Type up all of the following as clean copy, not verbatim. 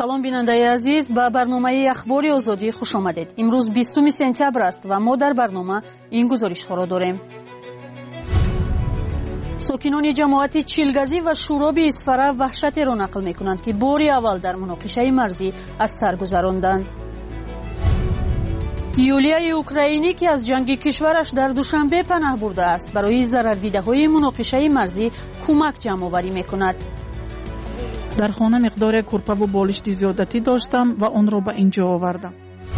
салом бинандаи азиз, ба барномаи ахбори озодӣ хуш омадед. имрӯз 20 сентябр аст ва мо дар барнома ин гузоришҳоро дорем. сокинони ҷамоати чилгазӣ ва шуроби исфара ваҳшатеро нақл мекунанд ки бори аввал дар муноқишаи марзӣ аз сар гузаронданд. юлияи украинӣ ки аз ҷанги кишвараш дар душанбе панаҳ бурдааст, барои зарардидаҳои муноқишаи марзӣ кӯмак ҷамъоварӣ мекунад. дар хона миқдори курпаву болишти зиёдатӣ доштам ва онро ба ин ҷо овардам.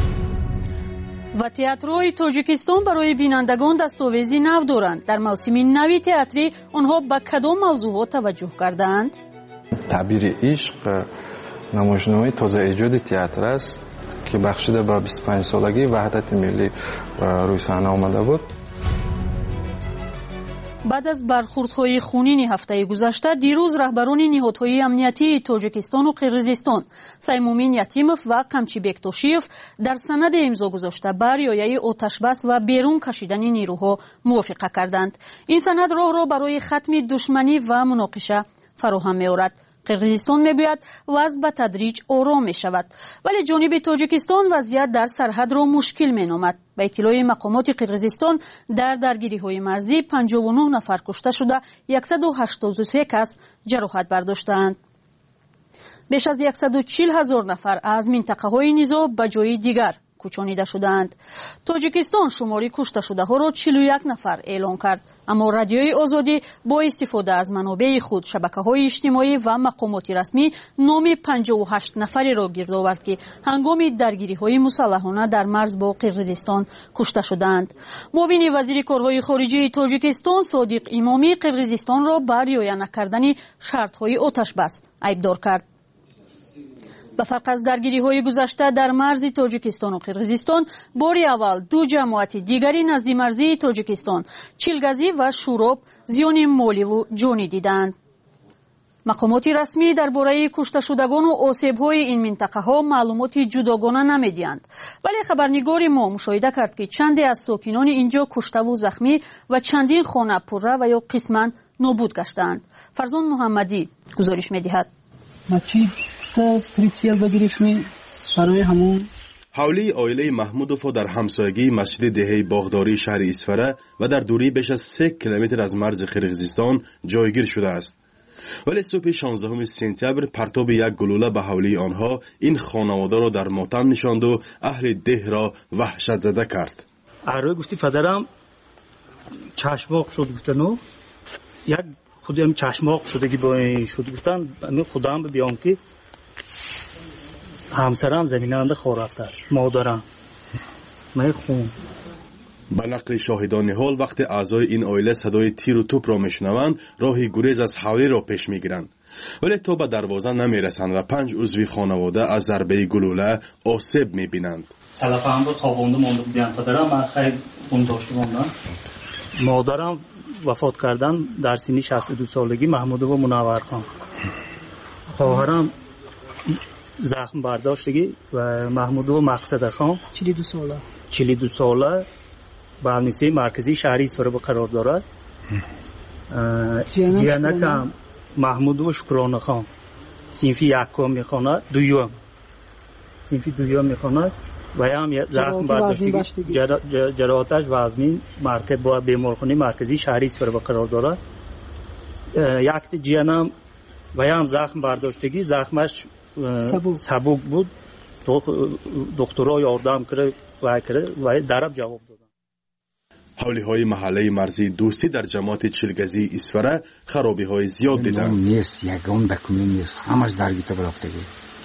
ва театрҳои тоҷикистон барои бинандагон дастовези нав доранд. дар мавсими нави театрӣ онҳо ба кадом мавзӯъҳо таваҷҷӯҳ кардаанд? табири ишқ намоишномаи тозаиҷоди театр аст ки бахшида ба 25-солагии ваҳдати миллӣ рӯи саҳна омада буд. баъд аз бархурдҳои хунини ҳафтаи гузашта, дирӯз раҳбарони ниҳодҳои амниятии Тоҷикистону Қирғизистон Саймумин Ятимов ва Қамчибек Тошиев дар санаде имзо гузошта ба риояи оташбас ва берун кашидани нирӯҳо мувофиқа карданд. ин санад роҳро барои хатми душманӣ ва муноқиша фароҳам меорад. қирғизистон мегӯяд вазъ ба тадриҷ ором мешавад, вале ҷониби тоҷикистон вазъият дар сарҳадро мушкил меномад. ба иттилои мақомоти қирғизистон, дар даргириҳои марзӣ 59 нафар кушта шуда 183 кас ҷароҳат бардоштаанд. беш аз 140 000 нафар аз минтақаҳои низоъ ба ҷои дигар кӯчонида шудаанд. тоҷикистон шумори кушташудаҳоро 41 нафар эълон кард, аммо радиои озодӣ бо истифода аз манобеи худ, шабакаҳои иҷтимоӣ ва мақомоти расмӣ номи 58 нафареро гирдовард ки ҳангоми даргириҳои мусаллаҳона дар марз бо қирғизистон кушта шудаанд. муовини вазири корҳои хориҷии тоҷикистон Содиқ Имомӣ қирғизистонро ба риоя накардани шартҳои оташбас айбдор кард. ба фарқ аз даргириҳои гузашта дар марзи тоҷикистону қирғизистон, бори аввал ду ҷамоати дигари назди марзии тоҷикистон, чилгазӣ ва шуроб, зиёни моливу ҷонӣ диданд. мақомоти расмӣ дар бораи кушташудагону осебҳои ин минтақаҳо маълумоти ҷудогона намедиҳанд, вале хабарнигори мо мушоҳида кард ки чанде аз сокинони ин ҷо куштаву захмӣ ва чандин хона пурра ва ё қисман нобуд гаштаанд. Фарзон Муҳаммадӣ гузориш медиҳад. ҳавлии оилаи маҳмудовҳо дар ҳамсоягии масҷиди деҳаи боғдории шаҳри Исфара ва дар дурии беш аз 3 километр аз марзи Қирғизистон ҷойгир шудааст. вале субҳи 16 сентябр партоби як гулӯла ба ҳавлии онҳо ин хонаводаро дар мотам нишонду аҳли деҳро ваҳшатзада кард. арӯй гуфти падарам чашмоқ шуд, гуфтану як худам чашмоқ шудагӣ бо ин шуд, гуфтан ами худам биём ки ҳамсарам заминанда хор рафтааст, модарам май хун. ба нақли шоҳидони ҳол, вақте аъзои ин оила садои тиру тӯпро мешунаванд, роҳи гурез аз ҳавлиро пеш мегиранд, вале то ба дарвоза намерасанд ва 5 узви хонавода аз зарбаи гулӯла осеб мебинанд. салафам буд, хобонда монда будам, падарам аз хай бун дошта мондам. модарам вафот кардан дар синни 62 солагӣ, Маҳмудова Мунаввархон. хоҳарам захм бардоштагӣ ва Маҳмудова Мақсадахон 42 сола балнисаи марказии шаҳри Исфара қарор дорад. ҷиянакам Маҳмудова Шукронахон синфи якум мехонад, дуюм синфи дуюм мехонад ва ям захм бардоштагӣ, ҷароҳаташ вазмин, марказ бо беморхонаи марказии шаҳри Исфара қарор дорад. якти ҷиянам ва ям захм бардоштагӣ, захмаш сабук буд, духтуро ёрдам кард ва дараб ҷавоб доданд. ҳавлиҳои маҳаллаи марзии дӯстӣ дар ҷамоати чилгазии Исфара харобиҳои зиёд диданд. нест, ягон документ нест, ҳамаш даргита рафтагӣ.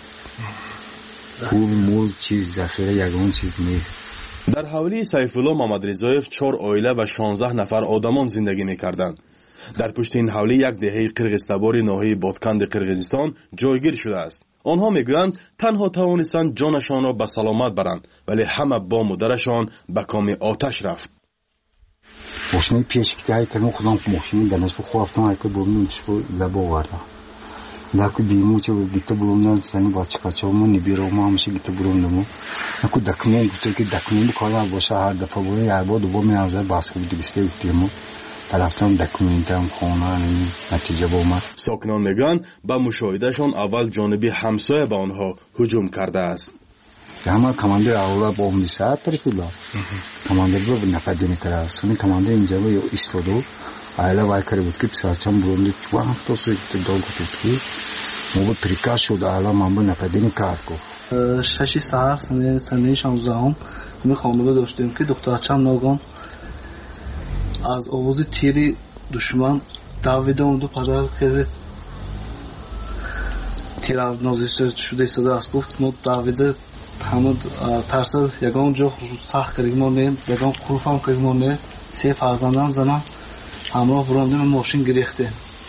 пул мул чиз захира ягон чиз нест. дар ҳавлии Сайфулло Мамадризоев 4 оила ва 16 нафар одамон зиндагӣ мекарданд. дар пушти ин ҳавлӣ як деҳаи қирғизтабори ноҳияи Ботканди Қирғизистон ҷойгир шудааст. онҳо мегӯянд танҳо тавонистанд ҷонашонро ба саломат баранд, вале ҳама бому дарашон ба коми оташ рафт. мошини пешкити ҳайкал худам мошини данашбу хофтам ҳайкал бумин тишбу лабо варда. Dacă bimuce gita burumna sani bachi kaçavma nibiroma hamşe gita burumnamu. Aku dakmen gute ki dakmen bu kala boşa her defa böyle yarbo dubo me azar baskı bu digiste üftiyemu. رفتم دکومنتم خونه نتیجه با اومد. ساکنان میگن با مشاهدهشان اول جانب همسایه به آنها هجوم کرده است. همه کماندر اولا با اون ساعت طرفی لا کماندر با نفدینی طرف سونی کماندر اینجا با ایستادو айла вай кариб буд ки писарчам буронди чуба ҳафтосу иқтидор гуфт ки мо приказ шуд айла ман бо нападини кард гуфт 6 саҳар санаи 16 ми хонада доштем ки духтарчам ногон аз овози тири душман давида омаду падар хези тиравнозиша шуда истода аст гуфт мо давида ҳама тарсад ягон ҷо сахт каригмонем ягон қулфам каригмоне се фарзандам занам ҳамроҳ бурондем мошин гирехтем.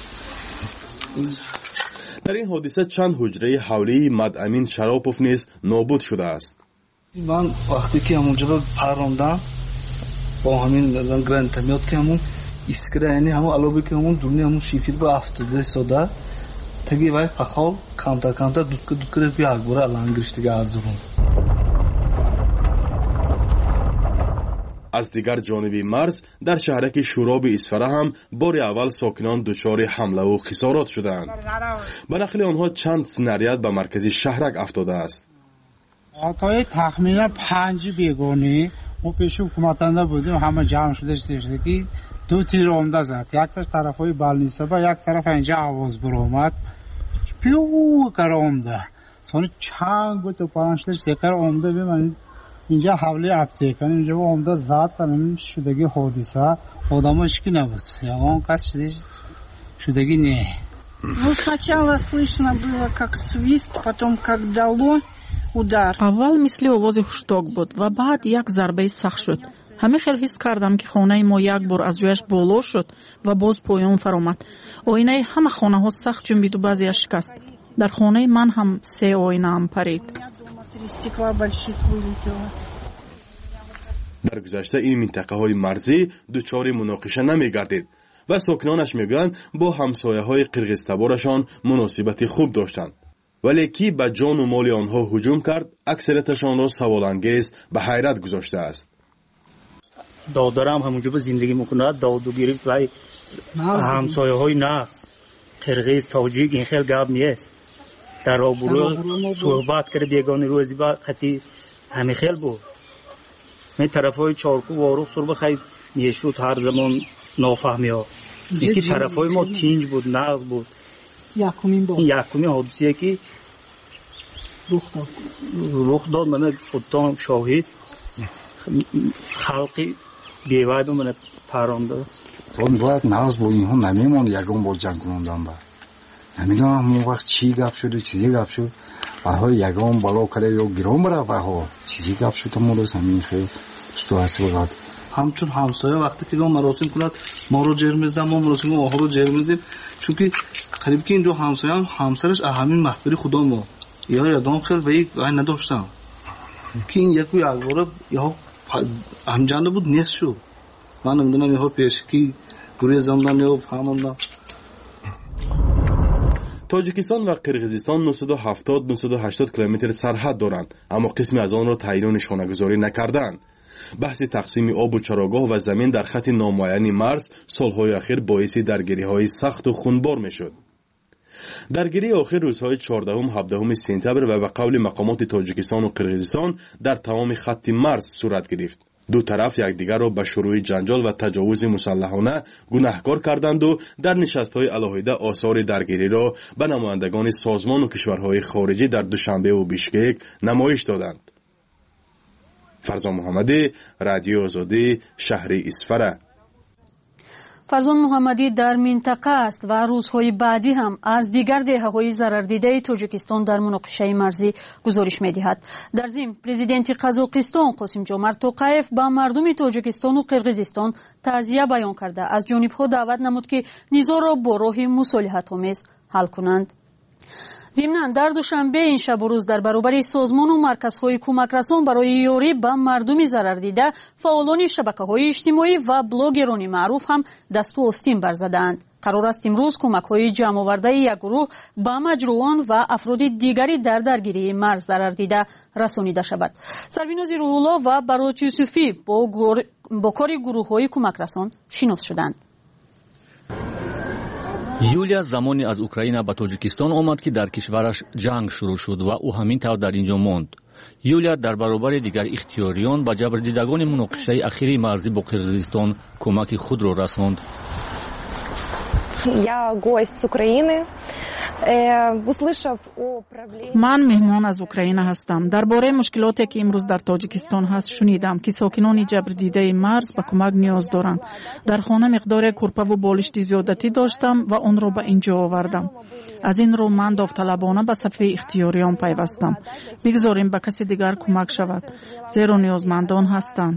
дар ин ҳодиса чанд ҳуҷраи ҳавлии Мадъамин Шаропов низ нобуд шудааст. ман вақте ки ҳамонҷо паррондам бо ҳамин гранатомёт ки ҳамон искра яъне ҳамон алоби ки ҳамон дурни ҳамон шифир ба 70 сода таги вай пахол камтар дудка якбора алан гирифтага аз зурун. аз дигар ҷониби марз дар шаҳраки шуроби Исфара ҳам бори аввал сокинон дучори ҳамлаву хисорот шуданд. ба нақли онҳо чанд снаряд ба маркази шаҳрак афтодааст. отои тахминан 5 бегонӣ мо пеши ҳукуматанда будем ҳама ҷамъ шуда шуда ки 2 тир омда зад якташ тарафҳои балнисаба як тараф инҷа овоз буромад пиу кар омда сони чанд бу тӯпаран шуда секар омда биман اینجا حوله اپتیکان اینجا با عمده زاد کنیم شدگی حادثه آدمش کی نبود یعنی کس شدگی نه. Ну сначала слышно было как свист, потом как дало удар. Аввал мисли овози хушток буд ва баъд як зарбаи сахт шуд. ҳамин хел ҳис кардам ки хонаи мо як бор аз ҷояш боло шуд ва боз поён фаромад. оинаи ҳама хонаҳо сахт ҷунбиду баъзеаш шикаст. дар хонаи ман ҳам 3 оинаам парид. Стекла больших вылетело. дар гузашта ин минтақаҳои марзӣ дучори муноқиша намегардид ва сокинонаш мегӯянд бо ҳамсояҳои қирғизтаборашон муносибати хуб доштанд. вале ки ба ҷону моли онҳо ҳуҷум кард, аксарияташонро саволангез ба ҳайрат гузоштааст. додарам ҳамунҷо ба зиндагӣ мекунад, давду гирифт вай ҳамсояҳои нағз қирғиз тоҷик ин хел гап нест. дар робурӯ суҳбат кард ягони рӯзи ба хати ҳамин хел буд. من طرفای چارکو واروق سر بخواید میشود هر زمان نافهمی ها یکی طرفای ما تینج بود نغز بود یکمی حادثیه که رخ داد من خودتان شاهد خلقی بیواید من پرانده اون باید نغز با اینها نمیمان یکم با جنگ کنندن با نمیدونم همون وقت چی گپ شد و چیزی گپ شد ها یگان بالا کرده یا گرام برای ها چیزی گپ شد ما رو همین خیلی سیتواسیون بود. همچون همسایه وقتی که مراسم کند ما رو جر می‌زدن ما مراسم ما رو جر می‌زدیم چون که قریب که این دو همسایه هم همسرش همین مخبری خدا ما یا یگان خیلی و یک وای نداشتم که این یک بار یا همجانده بود نیست شو من نمیدونم یا پیشکی گوری زندان یا فهماندم. توجیکستان و قرغیزستان 970-980 کیلومتر سرحد دارند اما قسمی از آن را تعیین و نشانه‌گذاری نکردند. بحث تقسیم آب و چراگاه و زمین در خط نامعین مرز سالهای اخیر باعث درگیری‌های سخت و خونبار می‌شد. درگیری آخر روزهای 14-17 سپتامبر و به قول مقامات تاجیکستان و قرغیزستان در تمام خط مرز صورت گرفت. دو طرف یکدیگر را به شروع جنجال و تجاوز مسلحانه گناهکار کردند و در نشست‌های علاهیده آثار درگیری را به نمایندگان سازمان و کشورهای خارجی در دوشنبه و بیشکک نمایش دادند. فرزان محمدی، رادیو آزادی، شهر اسفره. فرزان محمدی در منطقه است و روزهای بعدی هم از دیگر دهه‌های ضرردیده تاجیکستان در مناقشه مرزی گزارش می‌دهد. در ضمن پرزیدنت قزاقستان قاسم جومرت توقیف با مردم تاجیکستان و قرغیزستان تعزیه بیان کرده از جانب‌ها دعوت نمود که نزاع را با راه مصالحت‌آمیز حل کنند. ضمناً در دوشنبه این شب و روز در برابر سازمان و مرکزهای کمکرسان برای یاری به مردم ضرر دیده فعالان شبکه‌های اجتماعی و بلاگران معروف هم دست و آستین برزدند. قرار است امروز کمک‌های جمع آورده یک گروه به مجروحان و افراد دیگری در درگیری مرز ضرر دیده رسانیده شود. سربیناز روح‌الله و برات یوسفی با کار گروه‌های کمکرسان شناس شدند. юлия замоне аз украина ба тоҷикистон омад ки дар кишвараш ҷанг шурӯъ шуд ва ӯ ҳамин тавр дар ин ҷо монд. юлия дар баробари дигар ихтиёриён ба ҷабрдидагони муноқишаи ахири марзӣ бо қирғизистон кӯмаки худро расонд. ман меҳмон аз украина ҳастам. дар бораи мушкилоте ки имрӯз дар тоҷикистон ҳаст шунидам ки сокинони ҷабрдидаи марз ба кӯмак ниёз доранд. дар хона миқдоре курпаву болишти зиёдатӣ доштам ва онро ба ин ҷо овардам. аз ин рӯ ман давталабона ба сафи ихтиёриён пайвастам. бигзорем ба каси дигар кӯмак шавад, зеро ниёзмандон ҳастанд.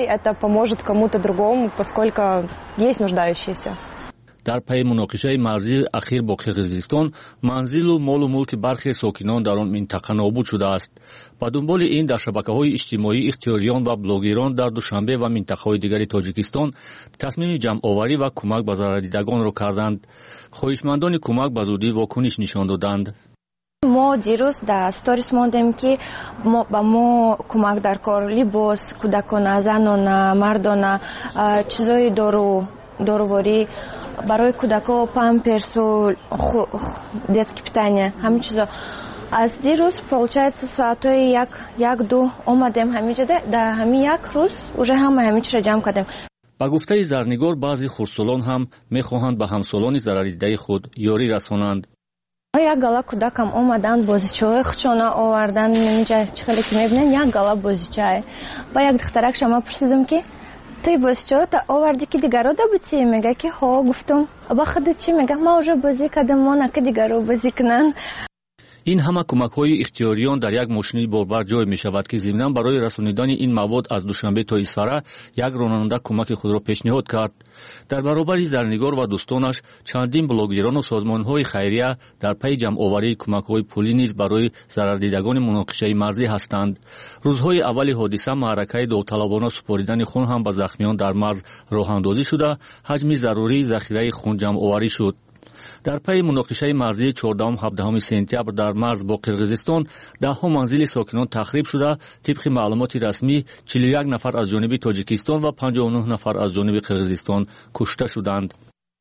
дар пайи муноқишаи марзии ахир бо қирғизистон манзилу молу мулки бархе сокинон дар он минтақа нобуд шудааст. ба дунболи ин дар шабакаҳои иҷтимоӣ ихтиёриён ва блогерон дар душанбе ва минтақаҳои дигари тоҷикистон тасмими ҷамъоварӣ ва кӯмак ба зарардидагонро карданд. хоҳишмандони кӯмак ба зудӣ вокуниш нишон доданд. мо дирӯз дар сторис мондем ки ба мо кӯмак дар кор либос, кӯдакона, занона, мардона, чизои доруворӣ барои кӯдако, памперсу, детски питание, ҳамин чизо. аз дирӯз получается соатҳои як-ду омадем ҳаминҷо, дар ҳамин як рӯз уже ҳамин чизро ҷамъ кардем. ба гуфтаи зарнигор баъзе хурдсолон ҳам мехоҳанд ба ҳамсолони зарардидаи худ ёрӣ расонанд. як гала кӯдакам омаданд, бозичаҳои хучона оварданд, инҷа хеле ки мебинем як гала бозичае. ба як духтаракша ман пурсидам ки ты бозичаҳота оварди ки дигаро да бутӣ? Мега ки ҳо. Гуфтам ба худат чӣ? Мега ман уже бозӣ кардам, мона ки дигаро бозӣ кунанд. ин ҳама кӯмакҳои ихтиёриён дар як мошини борбар ҷой мешавад ки зимнан барои расонидани ин мавод аз душанбе то исфара як ронанда кӯмаки худро пешниҳод кард. дар баробари зарнигор ва дӯстонаш чандин блогерону созмонҳои хайрия дар пайи ҷамъоварии кӯмакҳои пулӣ низ барои зарардидагони муноқишаи марзӣ ҳастанд. рӯзҳои аввали ҳодиса маъракаи довталабона супоридани хун ҳам ба захмиён дар марз роҳандозӣ шуда ҳаҷми зарурии захираи хун ҷамъоварӣ шуд. дар пайи муноқишаи марзии 14-17 сентябр дар марз бо қирғизистон даҳҳо манзили сокинон тахриб шуда, тибқи маълумоти расмӣ 41 нафар аз ҷониби тоҷикистон ва 59 нафар аз ҷониби қирғизистон кушта шуданд.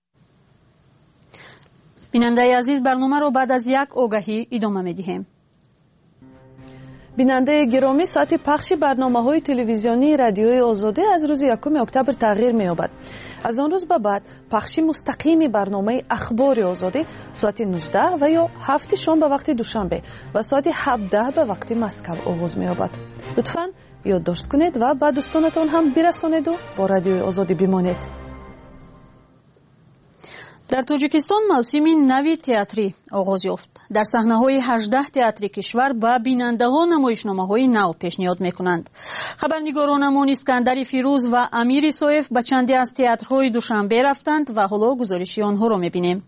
бинандаи азиз, барномаро баъд аз як огаҳӣ идома медиҳем. бинандаи гиромӣ, соати пахши барномаҳои телевизионии радиои озодӣ аз рӯзи 1 октябр тағйир меёбад. аз он рӯз ба баъд пахши мустақими барномаи ахбори озодӣ соати 19 ва ё 7 шом ба вақти душанбе ва соати 17 ба вақти Москав оғоз меёбад. лутфан ёддошт кунед ва ба дӯстонатон ҳам бирасонеду бо радиои озодӣ бимонед. дар тоҷикистон мавсими нави театрӣ оғоз ёфт. дар саҳнаҳои 18 театри кишвар ба бинандаҳо намоишномаҳои нав пешниҳод мекунанд. хабарнигоронамон Искандари Фирӯз ва Амир Исоев ба чанде аз театрҳои Душанбе рафтанд ва ҳоло гузориши онҳоро мебинем.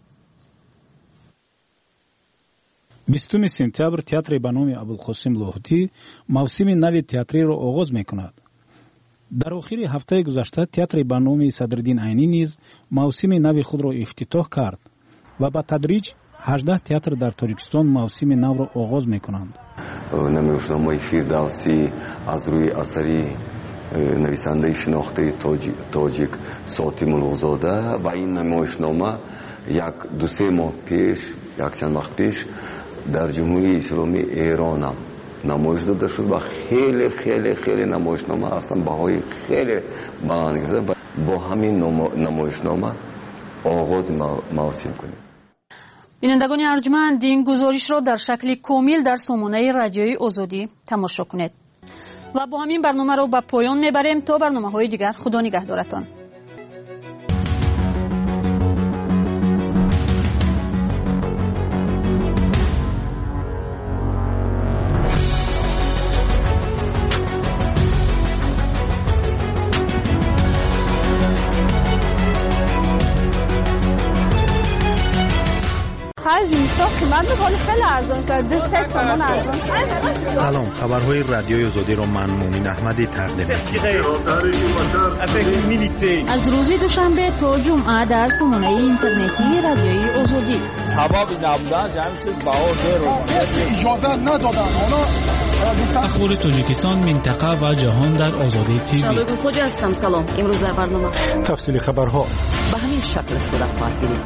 20 сентябр театри ба номи Абулқосим Лоҳутӣ мавсими нави театриро оғоз мекунад. дар охири ҳафтаи гузашта театри ба номи Садриддин Айнӣ низ мавсими нави худро ифтитоҳ кард ва ба тадриҷ 18 театр дар Тоҷикистон мавсими навро оғоз мекунанд. намоишномаи Фирдавсӣ аз рӯи асари нависандаи шинохтаи тоҷик Соти Муллозода ва ин намоишнома як 2-3 моҳ пеш, якчанд вақт пеш дар ҷумҳурии исломии Эронам намоиш дода шуд ва хеле намоишнома астан баҳои хеле баланд гирифта. бо ҳамин намоишнома оғози мавсим кунем. бинандагони арҷманд, ин гузоришро дар шакли комил дар сомонаи радиои озодӣ тамошо кунед. ва бо ҳамин барномаро ба поён мебарем. то барномаҳои дигар, худо нигаҳдоратон. سلام، خبرهای رادیوی آزادی رو من مومین احمدی تقدیم می‌کنم. از روز دوشنبه تا جمعه در سامانه اینترنتی رادیوی آزادی. سبب نبودن جمعیت بهار رو اجازه ندادن. اخبار تاجیکستان، منطقه و جهان در آزادی تیوی. شادوگل خوجا هستم. سلام. امروز در برنامه تفصیل خبرها به همین شکل صورت خواهد گرفت.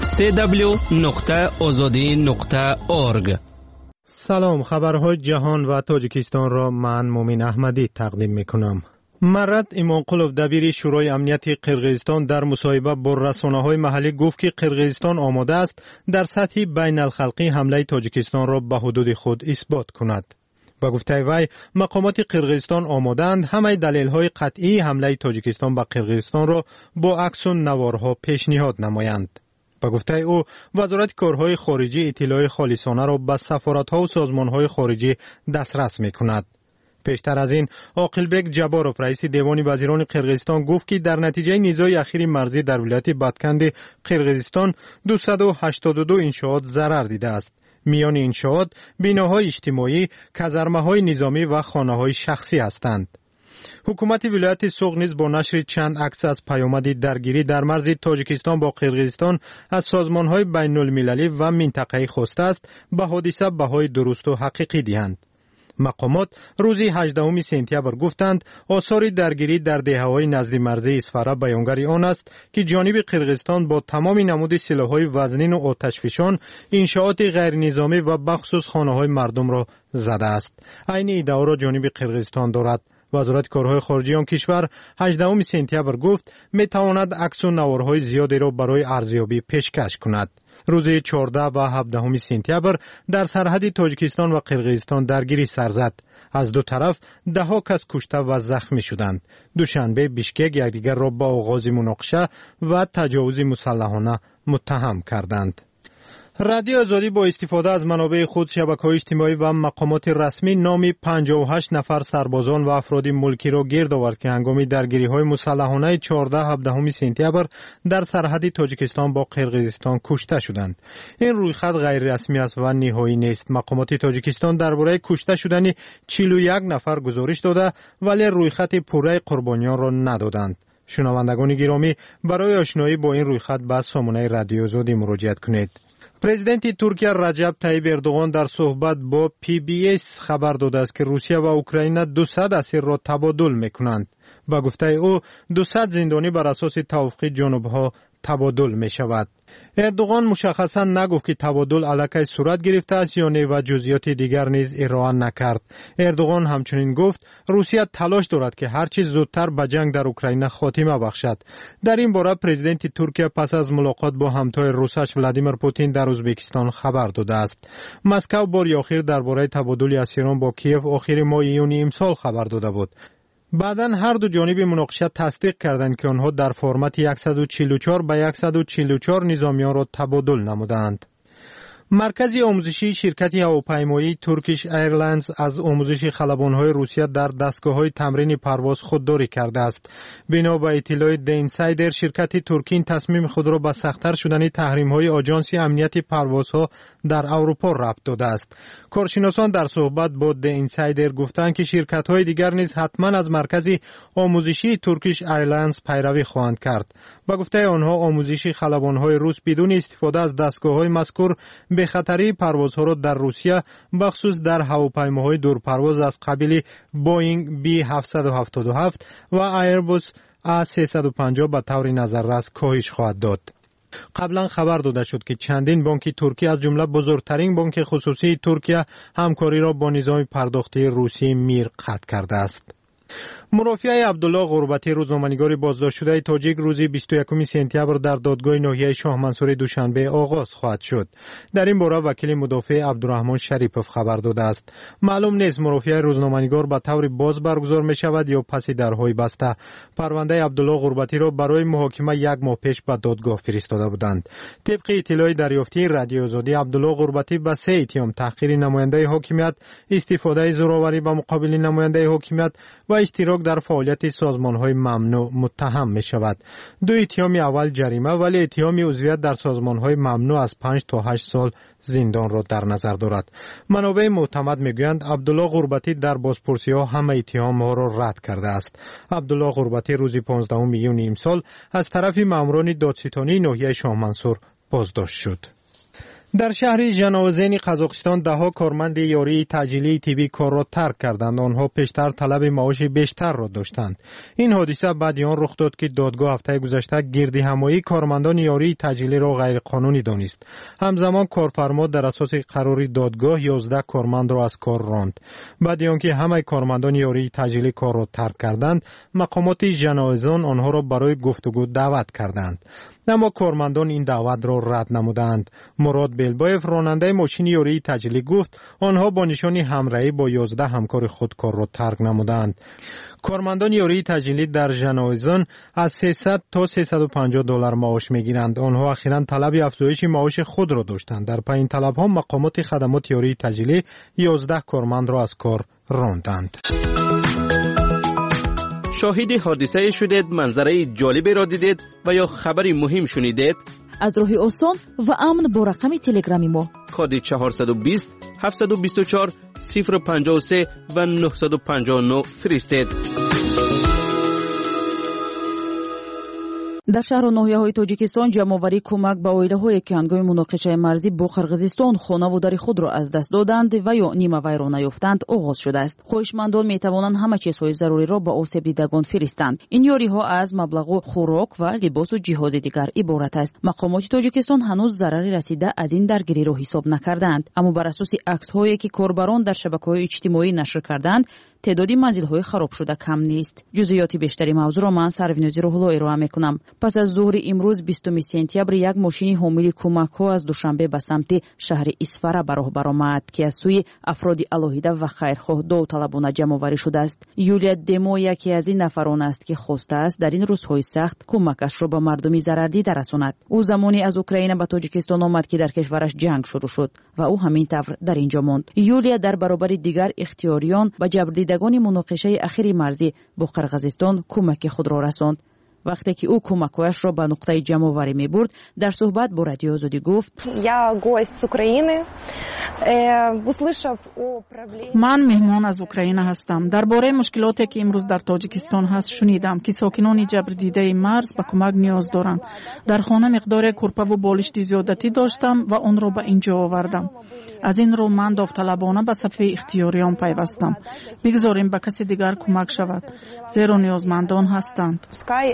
www.azadi.org. سلام، خبرهای جهان و تاجیکستان را من مومن احمدی تقدیم میکنم. مرد ایمانقولوف دبیر شورای امنیتی قرقیزستان در مصاحبه با رسانه‌های محلی گفت که قرقیزستان آماده است در سطح بین الخلقی حمله تاجیکستان را به حدود خود اثبات کند. با گفته وی مقامات قرقیزستان آماده‌اند همه دلایل قطعی حمله تاجیکستان به قرقیزستان را با عکس و نوارها پیشنهاد نمایند. با گفته او وزارت کارهای خارجی اطلاع خالصانه را به سفارت‌ها و سازمان‌های خارجی دسترس می‌کند. پیشتر از این عاقلبک جباروف رئیس دیوان وزیران قرقیزستان گفت که در نتیجه نزاع اخیر مرزی در ولایت بدکند قرقیزستان 282 انشاءات ضرر دیده است. میان انشاءات بناهای اجتماعی، کازارمه‌های نظامی و خانه‌های شخصی هستند. حکومت ولایت سوغ نیز با نشر چند عکس از پیامد درگیری در مرز تاجیکستان با قرقیزستان از سازمان‌های بین‌المللی و منطقه‌ای خواسته است به حادثه بهای درست و حقیقی دهند. مقامات روز 18 سپتامبر گفتند آثار درگیری در دهه‌های نزد مرزی اسفره بیانگر آن است که جانب قرقیزستان با تمام نمود سلاح‌های وزنین و آتشفشان انشاءات غیر نظامی و بخصوص خانه‌های مردم را زده است. این ادعا را جانب قرقیزستان دارد. وزارت کارهای خارجه آن کشور 18 سپتامبر گفت می‌تواند عکس و نوارهای زیادی را برای ارزیابی پیشکش کند. روز 14 و 17 سپتامبر در سرحد تاجیکستان و قرقیزستان درگیری سر زد. از دو طرف ده‌ها کس کشته و زخمی شدند. دوشنبه بیشکک یکدیگر را با آغاز مناقشه و تجاوز مسلحانه متهم کردند. رادیو آزادی با استفاده از منابع خود، شبکه‌های اجتماعی و مقامات رسمی نام 58 نفر سربازان و افراد ملکی را گرد آورد که هنگام درگیری‌های مسلحانه 14-17 سپتامبر در سرحد تاجیکستان با قرقیزستان کشته شدند. این رویخط غیر رسمی است و نهایی نیست. مقامات تاجیکستان درباره کشته شدن 41 نفر گزارش داده ولی رویخط پوره قربانیان را ندادند. شنوندگان گرامی، برای آشنایی با این رویخط به سامانه رادیو آزادی مراجعه کنید. پرزیدنت ترکیه رجب طیب اردوغان در صحبت با PBS خبر داده است که روسیه و اوکراین 200 اسیر را تبادل میکنند. با گفته او 200 زندانی بر اساس توافق جنوبها تبادل می شود. اردوغان مشخصا نگفت که تبادل علیه صورت گرفته است یا نه و جزئیات دیگر نیز ارائه نکرد. اردوغان همچنین گفت روسیه تلاش دارد که هر چیز زودتر به جنگ در اوکراین خاتمه بخشد. در این باره پرزیدنت ترکیه پس از ملاقات با همتای روسش ولادیمیر پوتین در ازبکستان خبر داده است. مسکو بار اخیر درباره تبادل اسیران با کیف آخر ماه یونیو امسال خبر داده بود. بعداً هر دو جانب مناقشه تصدیق کردند که آنها در فرمت 144 به 144 نظامیان را تبادل نمودند. مرکز آموزشی شرکت هواپیمایی ترکیش ایرلاینز از آموزش خلبان‌های روسیه در دستگاه‌های تمرین پرواز خودداری کرده است. بنا به اطلاع دی اینسایدر، شرکت ترکی تصمیم خود را به سخت‌تر شدن تحریم‌های آژانس امنیتی پروازها در اروپا ربط داده است. کارشناسان در صحبت با دی اینسایدر گفتند که شرکت‌های دیگر نیز حتما از مرکز آموزشی ترکیش ایرلاینز پیروی خواهند کرد. با گفته آنها آموزش خلبان‌های روس بدون استفاده از دستگاه‌های مذکور به خطری پروازها را در روسیه بخصوص در هواپیماهای دورپرواز از قبیل بوئینگ B777 و ایربوس A350 به طور نظررس کاهش خواهد داد. قبلا خبر داده شد که چندین بانک ترکی از جمله بزرگترین بانک خصوصی ترکیه همکاری را با نظام پرداختی روسی میر قطع کرده است. مرافعه عبدالله غربتی، روزنامه‌نگار بازداشت شده تاجیک، روز 21 سپتامبر در دادگاه ناحیه شاه منصور دوشنبه آغاز خواهد شد. در این باره وکیل مدافع عبدالرحمن شریپوف خبر داده است. معلوم نیست مرافعه روزنامه‌نگار به طور باز برگزار می شود یا پس درهای بسته. پرونده عبدالله غربتی را برای محاکمه یک ماه پیش به دادگاه فرستاده بودند. طبق اطلاع دریافتی رادیو آزادی، عبدالله غربتی به 3 اتهام تحقیر نماینده حاکمیت، استفاده زورآوری به مقابل نماینده حاکمیت و اشتراک در فعالیت سازمان‌های ممنوع متهم می‌شود. 2 اتهام اول جریمه ولی اتهام عضویت در سازمان‌های ممنوع از 5 تا 8 سال زندان را در نظر دارد. منابع معتمد می‌گویند عبدالله غربتی در بازپرسی‌ها همه اتهام‌ها را رد کرده است. عبدالله غربتی روز 15 یونیو امسال از طرف ماموران دادستانی ناحیه شاه منصور بازداشت شد. در شهر ژنوزن قزاقستان دهها کارمند یاری تجلیل طبی کار را ترک کردند. آنها پیشتر طلب معاش بیشتر را داشتند. این حادثه بعد آن رخ داد که دادگاه هفته گذشته گردهمایی کارمندان یاری تجلیلی را غیر قانونی دانست. همزمان کارفرما در اساس قرار دادگاه 11 کارمند را از کار راند. بعد آنکه همه کارمندان یاری تجلیلی کار را ترک کردند، مقامات ژنوزن آنها را برای گفتگو دعوت کردند. اما کارمندان این دعوت را رد نمودند. مراد بیلبایف راننده ماشین یاری تجلیلی گفت آنها با نشان همراهی با 11 همکار خود کار را ترک نمودند. کارمندان یاری تجلیلی در ژنوزن از 300 تا 350 دلار معاش میگیرند. آنها اخیراً طلب افزایش معاش خود را داشتند. در پایین طلب ها مقامات خدمات یاری تجلیلی 11 کارمند را از کار راندند. شاهد حادثه شدید، منظره جالبی را دیدید و یا خبری مهم شنیدید؟ از راه آسان و امن با رقم تلگرامی ما کد 420 724 053 و 959 فرستید. در شهر و ناحیه‌های تاجیکستان جمع‌آوری کمک به اویله‌هایی که هنگام مناقشه مرزی با قرغیزستان خانه و در خود را از دست دادند و یا نیمه ویرانه یافتند آغاز شده است. خواهشمندان می‌توانند همه چیزهای ضروری را به آسیب دیدگان فرستند. این یاری‌ها از مبلغ خوراک و لباس و جهاز دیگر عبارت است. مقامات تاجیکستان هنوز ضرری رسیده از این درگیری را حساب نکردند، اما بر اساس عکس‌هایی که کاربران در شبکه‌های اجتماعی نشر کردند تعدادی منزل‌های خراب شده کم نیست. جزئیات بیشتری موضوع را من سروینوزی روح‌الله ارائه می‌کنم. پس از ظهر امروز 20 سپتامبر یک ماشین حامل کمک‌ها از دوشنبه به سمت شهر اسفره به راه برآمد که از سوی افراد الهیده و خیرخواه داوطلبانه جمع‌آوری شده است. یولیا دمو یکی از این نفران است که خواسته است در این روزهای سخت کمکش را به مردمی ضرردیده رساند. او زمانی از اوکراین به تاجیکستان آمد که در کشورش جنگ شروع شد و او همین طور در اینجا ماند. یولیا در برابر دیگر اختیاریان و جبردیدگان مناقشه اخیر مرزی با قرغیزستان کمک خود را رساند. وقتی که او کمک‌هایش را به نقطه جمع‌آوری می‌برد، در صحبت با رادیو آزادی گفت: من مهمان از اوکراین هستم. درباره مشکلاتی که امروز در تاجیکستان هست شنیدم که ساکنان جبردیده مرز به کمک نیاز دارند. در خانه مقدار کورپا و بالشت زیادتی داشتم و آن را به اینجا آوردم. از این رو من داوطلبانه به صف اختیاریان پیوستم. بگذاریم به کسی دیگر کمک شود، زیرا نیازمندان هستند.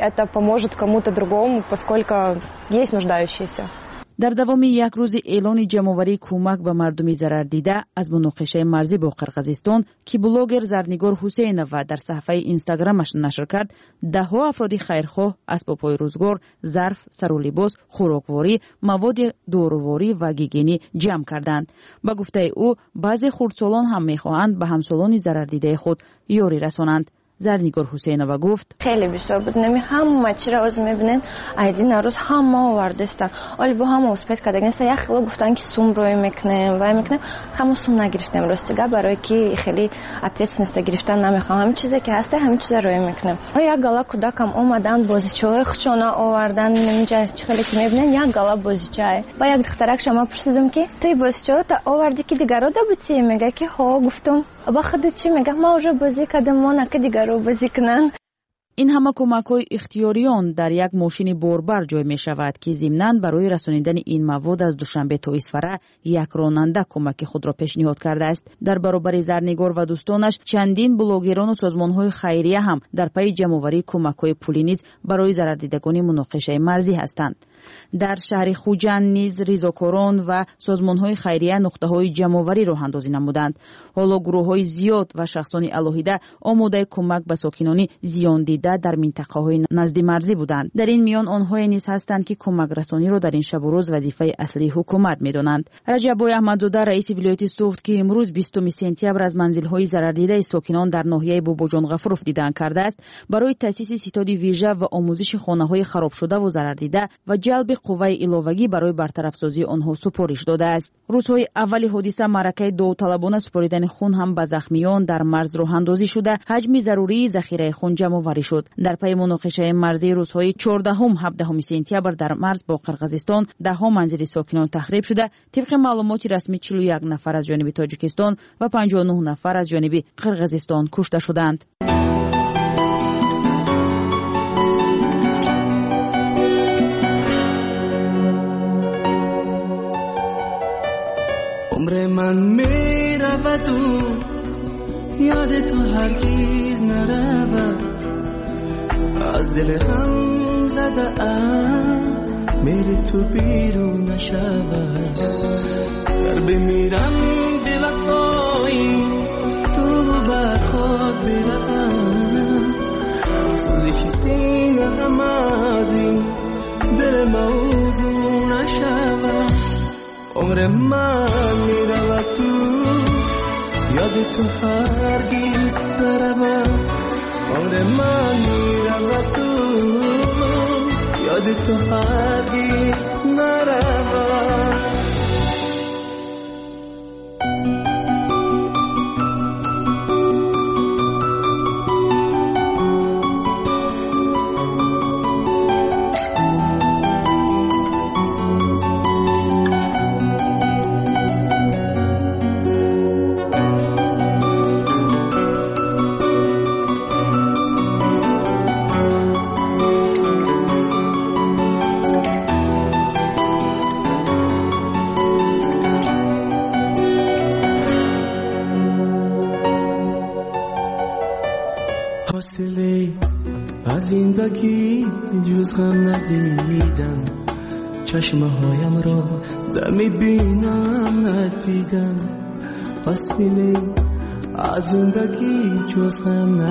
در دوام یک روز اعلان جمع‌آوری کمک به مردمی ضرر دیده از مناقشه مرزی با قرغیزستان که بلاگر زرنگار حسینова در صفحه اینستاگرامش نشر کرد، ده‌ها افراد خیرخواه اسباب‌های روزگار، ظرف، سر و لباس، خوراکواری، مواد داروواری و گیگینی جمع کردند. با گفته او بعضی خردسالان هم می‌خواهند به همسالان ضرر دیده خود یاری رسانند. زرنگار حسینова گفت: خیلی بیشتر بود. همه چی را از می‌بینین ایدین روز همه آوردستن. ولی با هم اوسپت کردن سه یک خیلی گفتن که سوم روی میکنه و میکنه. همه سوم نگرفتیم راستیگه برای که خیلی اتویسنست گرفتن نمیخوام. همین چیزی که هسته همین چیزا روی میکنه. و یک گالا کودکم اومدن بازیچه‌های خشونه آوردن. اینجا خیلی که می‌بینین یک گالا بازیچه. با یک دخترک شما پرسیدم که تو بازیچه تا آوردی که دیگه رو دبوتی؟ میگه که ها. گفتم با خودت چی؟ میگه ما вже بازی کردم ما که دیگه رو بازی کنن. این همه کمک‌های اختیاریان در یک ماشین باربر جای می شود که ضمناً برای رسانیدن این مواد از دوشنبه تا اسفره یک راننده کمک خود را پیشنهاد کرده است. در برابر زرنگار و دوستانش چندین بلاگران و سازمان‌های خیریه هم در پی جمع‌آوری کمک‌های پولی نیز برای ضرردیدگان مناقشه مرزی هستند. در شهر خوجند نیز ریزاکاران و سازمان‌های خیریه نقطه‌های جمع‌آوری راه اندازی نمودند. حالا گروه‌های زیاد و شخصان الهیده آماده کمک به ساکنان زیان دیده در منطقه‌های نزد مرزی بودند. در این میان آنها نیز هستند که کمک رسانی را در این شب و روز وظیفه اصلی حکومت می‌دانند. رجب احمدزاده رئیس ولایت سوخت که امروز 20 سپتامبر از منزل‌های ضرر دیده ساکنان در ناحیه باباجان غفروف دیدن کرده است برای تأسیس ستاد ویژه و آموزش خانه‌های خراب شده و ضرر دیده و جلب قوه علاوگی برای برطرف سازی آنها سپارش داده است. روزهای اول حادثه معرکه داوطلبانه سپاریدن خون هم به زخمیان در مرز راه اندازی شده، حجم ضروری ذخیره خون جمع‌آوری شد. در پی مناقشه مرزی روزهای 14 17 سپتامبر در مرز با قرغیزستان ده‌ها منزل ساکنان تخریب شده. طبق معلومات رسمی 41 نفر از جانب تاجیکستان و 59 نفر از جانب قرغیزستان کشته شدند. عمر من میرود و یاد تو هرگیز نرود از دل غم زده ام میری تو بیرون نشود در بمیرم دل وفایی تو بر خود بروم سوزش سینه غم از این دل موضوع نشود عمر من میرود تو یاد تو هرگیز نرود عمر من میرود تو یاد تو هرگیز نرود زندگی جز غم ندیدم چشمهایم را دمی بینم ندیدم حاصله از زندگی جز غم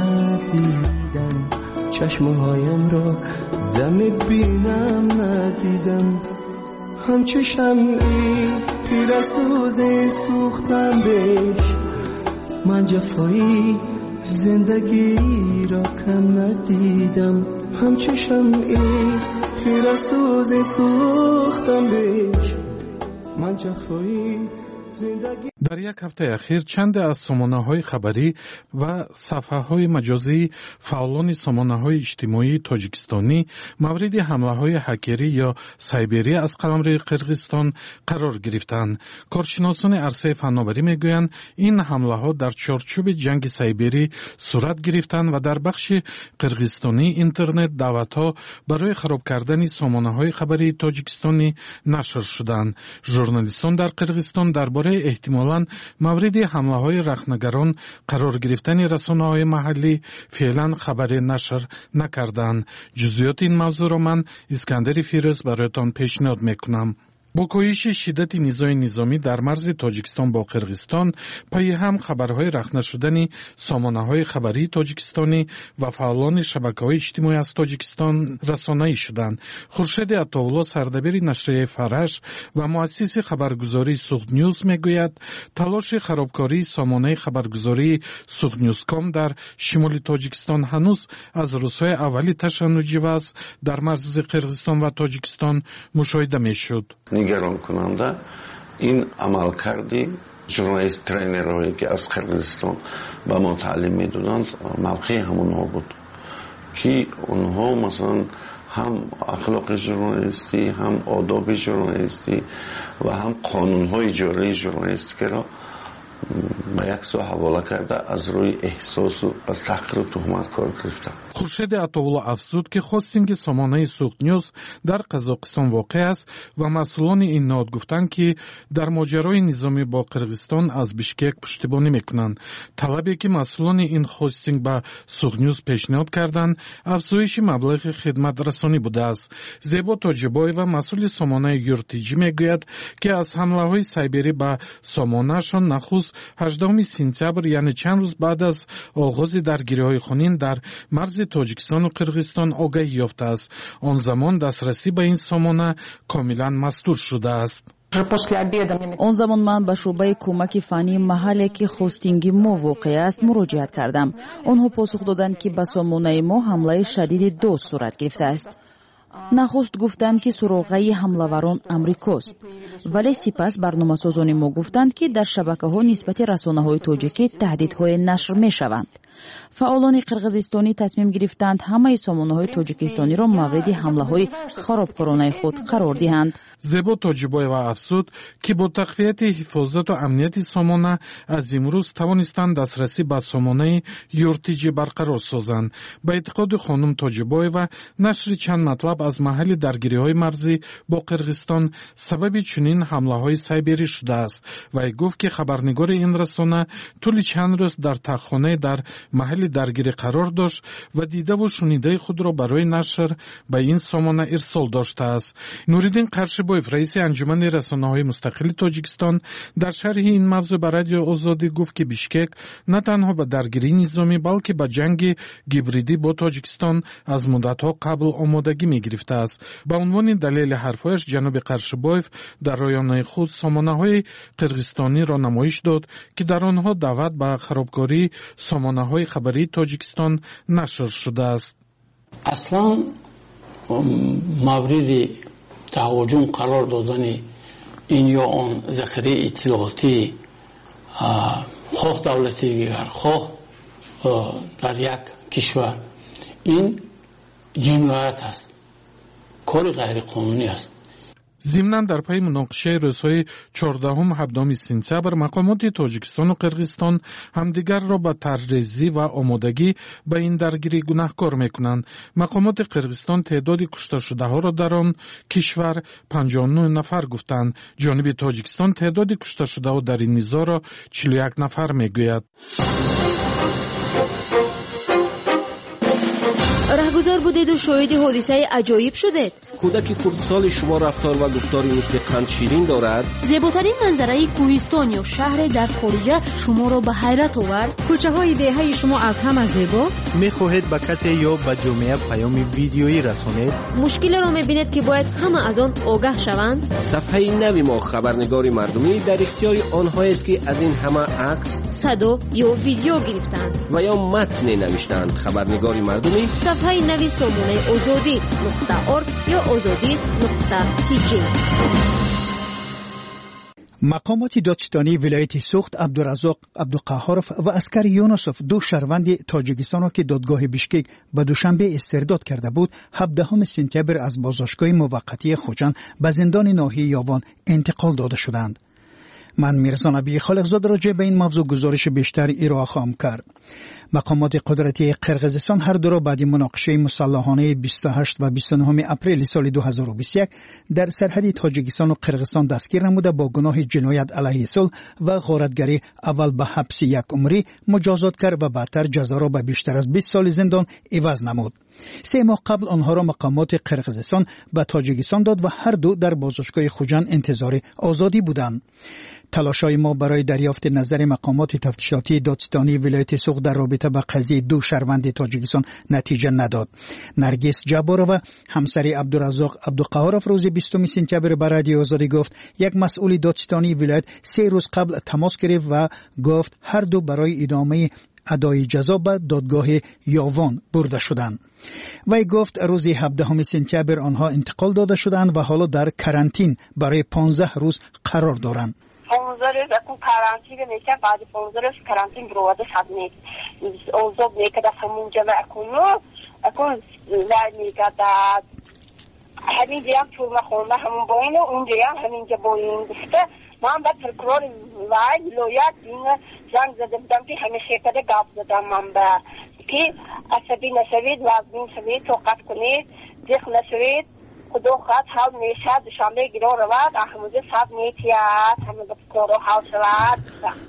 ندیدم چشمهایم را دمی بینم ندیدم همچو شمعی پیر سوز سوختم بهش من جفایی زندگی را کم ندیدم همچو شمعی خیره سوز سوختم بهش من جفایی زندگی. در یک هفته اخیر چند از سامانه‌های خبری و صفحه‌های مجازی فعالان سامانه‌های اجتماعی تاجیکستانی مورد حمله‌های هکری یا سایبری از قلمرو قرغیزستان قرار گرفتند. کارشناسان عرصه فناوری میگویند این حمله‌ها در چارچوب جنگ سایبری صورت گرفتند و در بخش قرغیزستانی اینترنت دعوت‌ها برای خراب کردن سامانه‌های خبری تاجیکستانی نشر شدند. ژورنالیستان در قرغیزستان درباره احتمالاً مورد حمله‌های رخنگران قرار گرفتن رسانه‌های محلی فعلا خبری نشر نکردند. جزئیات این موضوع را من اسکندر فیروز برایتان پیشنهاد میکنم. با کاهش شدت نیزهای نظامی در مرز تاجیکستان با قرغیزستان پای هم خبرهای رخنه شدن سامانه‌های خبری تاجیکستانی و فعالان شبکه‌های اجتماعی از تاجیکستان رسانه‌ای شدند. خورشید عطاالله سردبیر نشریه فرش و مؤسس خبرگزاری سوخت نیوز میگوید تلاش خرابکاری سامانه خبرگزاری سوخت نیوز کام در شمال تاجیکستان هنوز از روزهای اولی تشنجی وضع در مرز قرغیزستان و تاجیکستان مشاهده میشد. نگران کننده این عمل کردی ژورنالیست ترینرهایی که از قرغیزستان به ما تعلیم میدادند موقع همونها بود که اونها مثلا هم اخلاق ژورنالیستی هم آداب ژورنالیستی و هم قانونهای جاری ژورنالیستی را به یک سو حواله کرده از روی احساس و از تحقیر و تهمت کار گرفته. خورشید عطاالله افزود که خواستینگ سامانه سوخت نیوز در قزاقستان واقع است و مسئولان این نهاد گفتند که در ماجرای نظامی با قرغیزستان از بیشکک پشتیبانی میکنند. طلبی که مسئولان این خواستینگ به سوخت نیوز پیشنهاد کردند افزایش مبلغ خدمت رسانی بوده است. زیبا تاجبای و مسئول سامانه یورتیجی میگوید که از حمله‌های سایبری به سامانه‌شان نخست 18 سپتامبر یعنی چند روز بعد از آغاز درگیری‌های خونین در مرز تاجیکستان و قرغیزستان آگاهی یافته است. آن زمان دسترسی به این سامانه کاملا مستور شده است. آن زمان من به شعبه کمک فنی محلی که هاستینگ ما واقع است مراجعت کردم. آنها پاسخ دادند که به سامانه ما حمله شدید دو صورت گرفته است. نخست گفتند که سراغه حمله‌وران امریکاست، ولی سپس برنامه‌سازان ما گفتند که در شبکه‌ها نسبت رسانه‌های تاجیکی تهدیدهای نشر می‌شوند. فعالان قرغیزستانی تصمیم گرفتند همه سامانه‌های تاجیکستانی را مورد حمله‌های خرابکارانه خود قرار دهند. زیبا تاجیبایeva افزود که با تقویت حفاظت و امنیت سامانه از امروز توانستند دسترسی به سامانه یورتیجی برقرار سازند. به اعتقاد خانم تاجیبایeva نشر چند مطلب از محل درگیری‌های مرزی با قرغیزستان سبب چنین حمله‌های سایبری شده است و ای گفت که خبرنگار این رسانه طول چند روز در تخخانه در محل درگیری قرار داشت و دیده و شنیده خود را برای نشر به این سامانه ارسال داشته است. نوریدین قرشبایف رئیس انجمن رسانه‌های مستقل تاجیکستان در شرح این موضوع به رادیو آزادی گفت که بیشکک نه تنها به درگیری نظامی بلکه به جنگ گیبریدی با تاجیکستان از مدت‌ها قبل آمادگی می‌گرفته است. به عنوان دلیل حرفش جناب قرشبایف در رایانه خود سامانه‌های قرغیزستانی را نمایش داد که در آنها دعوت به خرابکاری سامانه‌های خبری تاجیکستان نشر شده است. اصلا مورد تهاجم قرار دادن این یا آن ذخیره اطلاعاتی خواه دولتی دیگر خواه در یک کشور این جنایت است، کار غیر قانونی است. ضمناً در پی مناقشه روزهای 14-17 سپتامبر مقامات تاجیکستان و قرغیزستان همدیگر را به طرح‌ریزی و آمادگی به این درگیری گناهکار می‌کنند. مقامات قرغیزستان تعداد کشته شده‌ها را در آن کشور 59 نفر گفتند. جانب تاجیکستان تعداد کشته شده‌ها در این نزاع را 41 نفر می‌گوید. رهگذر بودید و شاهد حادثه عجایب شدید. کودک کردسال شما رفتار و گفتاری مثل قند شیرین دارد. زیباترین منظره کوهستان یا شهر در خارجه شما را به حیرت آورد. کوچه های دهه شما از همه زیباست. میخواهید به کسی یا به جامعه پیام ویدیویی رسانید؟ مشکل را میبینید که باید همه از آن آگاه شوند. صفحه نوی ما خبرنگار مردمی در اختیار آنهایی است که از این همه عکس، صدا یا ویدیو گرفتند و یا متن نوشتند. خبرنگار مردمی صفحه نوی سامانه azadi.org یا azadi.tg. مقامات دادستانی ولایت سوخت عبدالرزاق عبدالقهارف و اسکر یونسوف دو شهروند تاجیکستان را که دادگاه بیشکک به دوشنبه استرداد کرده بود 17 سپتامبر از بازداشتگاه موقتی خوجند به زندان ناحیه یاوان انتقال داده شدند. من میرزا نبی خالقزاد راجع به این موضوع گزارش بیشتر ارائه خواهم کرد. مقامات قدرتی قرغیزستان هر دو را بعد مناقشه مسلحانه 28 و 29 اپریل سال 2021 در سرحد تاجیکستان و قرغیزستان دستگیر نموده با گناه جنایت علیه صلح و غارتگری اول به حبس 1 عمری مجازات کرد و بعدتر جزا را به بیشتر از 20 سال زندان عوض نمود. 3 ماه قبل آنها را مقامات قرغیزستان به تاجیکستان داد و هر دو در بازداشتگاه خوجند انتظار آزادی بودند. تلاش‌های ما برای دریافت نظر مقامات تفتیشاتی دادستانی ولایت سوخت در رابطه با قضیه دو شهروند تاجیکستان نتیجه نداد. نرگس جبارova همسر عبدالرزاق عبدالقهارف روز 20 سپتامبر به رادیو آزادی گفت یک مسئول دادستانی ولایت 3 روز قبل تماس گرفت و گفت هر دو برای ادامه ادای جزا به دادگاه یاوان برده شدند. وی گفت روز 17 سپتامبر آنها انتقال داده شدند و حالا در کرانتین برای 15 روز قرار دارند. 15 روز اکن کرانتین میشه، بعد 15 روز کرانتین بروده سبنید اوزاب میکده همونجا و اکن زر میکده همین جا هم چون خونده همون باینه اونجا هم همینجا باین گفته من به پرکرار وای لویت این زنگ زده بودم که همیشه کده گاب زدم من به که عصبی نشوید وزنین شوید توقت کنید دیخ نشوید خدا خواهد حال میشه دوشنبه گیرو روید احموزه سب نیتیت همه بکارو حال شود.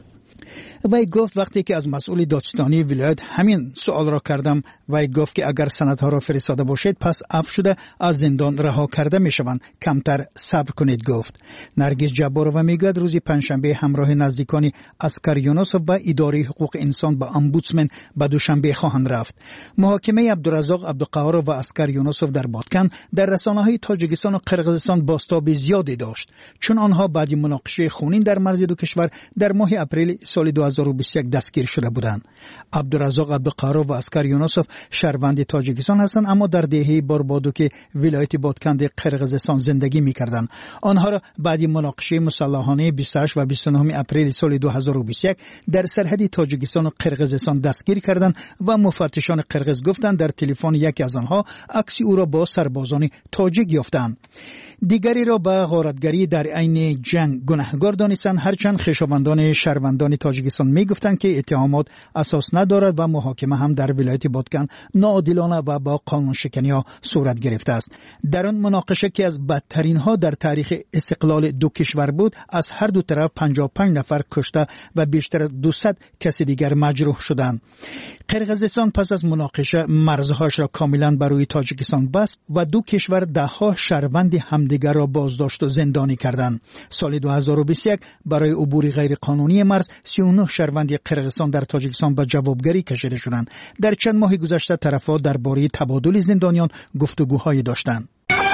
وی گفت وقتی که از مسئول دادستانی ولایت همین سوال را کردم وی گفت که اگر سندها را فرستاده باشید پس عفو شده از زندان رها کرده می شوند، کمتر صبر کنید گفت. نرگس جبارova میگوید روز پنجشنبه همراه نزدیکان اسکر یونسوف و اداره حقوق انسان به امبودسمن به دوشنبه خواهند رفت. محاکمه عبدالرزاق عبدالقهارف و اسکر یونسوف در بادکن در رسانه‌های تاجیکستان و قرغیزستان بازتاب زیادی داشت چون آنها بعد مناقشه خونین در مرز دو کشور در ماه اپریل سال 2021 دستگیر شده بودند. عبدالرزاق عبدالقهار و اسکر یونسوف شهروند تاجیکستان هستند، اما در دهه باربادوک ولایت بادکند قرقیزستان زندگی می‌کردند. آنها را بعد مناقشه مسلحانه 28 و 29 اپریل سال 2021 در سرحد تاجیکستان و قرقیزستان دستگیر کردند و مفتشان قرقیز گفتند در تلفن یکی از آنها عکس او را با سربازان تاجیک یافتند. دیگری را به غارتگری در عین جنگ گناهکار دانستند، هرچند خویشاوندان شهروندان تاجیکستان میگفتند که اتهامات اساس ندارد و محاکمه هم در ولایت بادکند ناعادلانه و با قانون شکنی ها صورت گرفته است. در آن مناقشه که از بدترین ها در تاریخ استقلال دو کشور بود، از هر دو طرف 55 نفر کشته و بیشتر از 200 کس دیگر مجروح شدند. قرقیزستان پس از مناقشه مرزهاش را کاملا برای تاجیکستان بست و دو کشور دهها شهروند همدیگر را بازداشت و زندانی کردند. سال 2021 برای عبور غیر قانونی مرز 39 شهروند قرقیزستان در تاجیکستان به جوابگری کشیده شدند. در چند ماه گذشته طرف‌ها درباره تبادل زندانیان گفتگوهایی داشتند.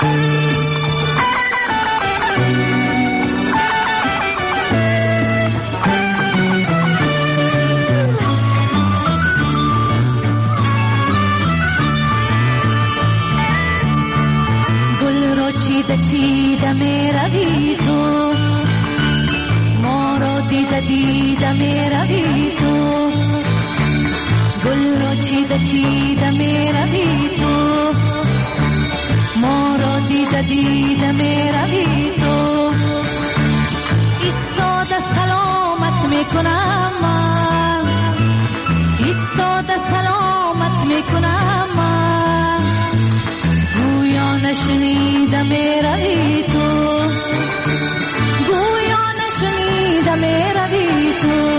چیدم روی تو، ما را دیدم روی تو، گل را چیدم روی تو، ما را دیدم روی تو، ایستاده سلامت میکنم من، ایستاده سلامت میکنم من، گویا نشنیدم روی تو، گویا نشنیدم روی تو.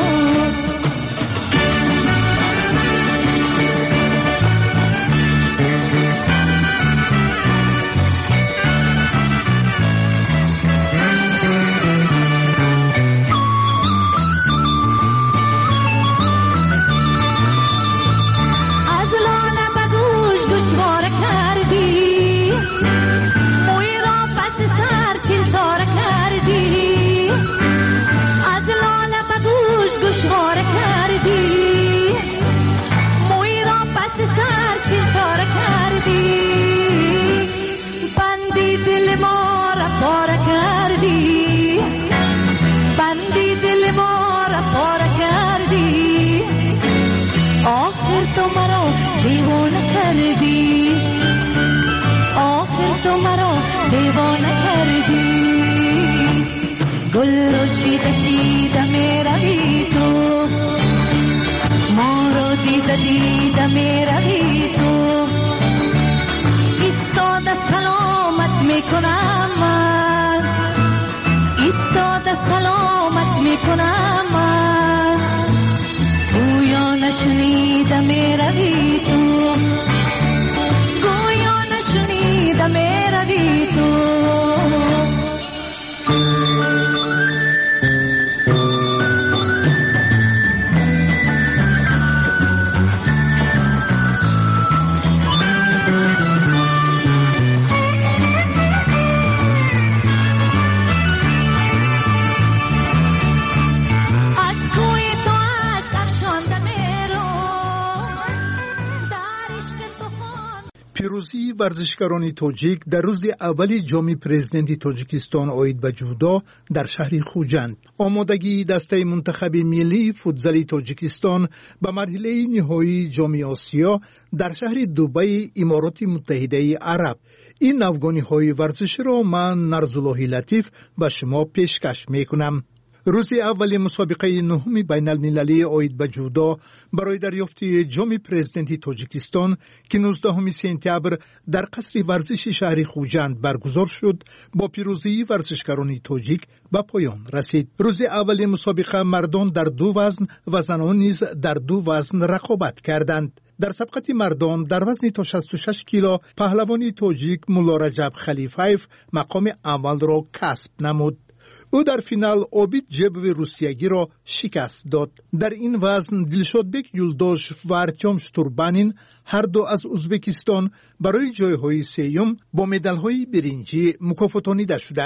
پیروزی ورزشکاران تاجیک در روز اول جام پرزیدنت تاجیکستان عاید به جودا در شهر خوجند. آمادگی دسته منتخب ملی فوتزال تاجیکستان به مرحله نهایی جام آسیا در شهر دبی امارات متحده عرب. این نوگانی‌های ورزش را من نرزالله لطیف به شما پیشکش میکنم. روز اول مسابقه نهم بین المللی عاید به جودا برای دریافت جام پرزیدنت تاجیکستان که 19 سپتامبر در قصر ورزش شهر خوجند برگزار شد با پیروزی ورزشکاران تاجیک به پایان رسید. روز اول مسابقه مردان در 2 وزن و زنان نیز در 2 وزن رقابت کردند. در سبقت مردان در وزن تا 66 کیلو پهلوان تاجیک مولا رجب خلیفایف مقام اول را کسب نمود. او در فینال عابد جبوی روسیگی را شکست داد. در این وزن دلشادبک یولداش و ارتیم شتوربانین هر دو از ازبکستان برای جایهای سوم با مدال‌های برنجی مکافاتانیده شدند.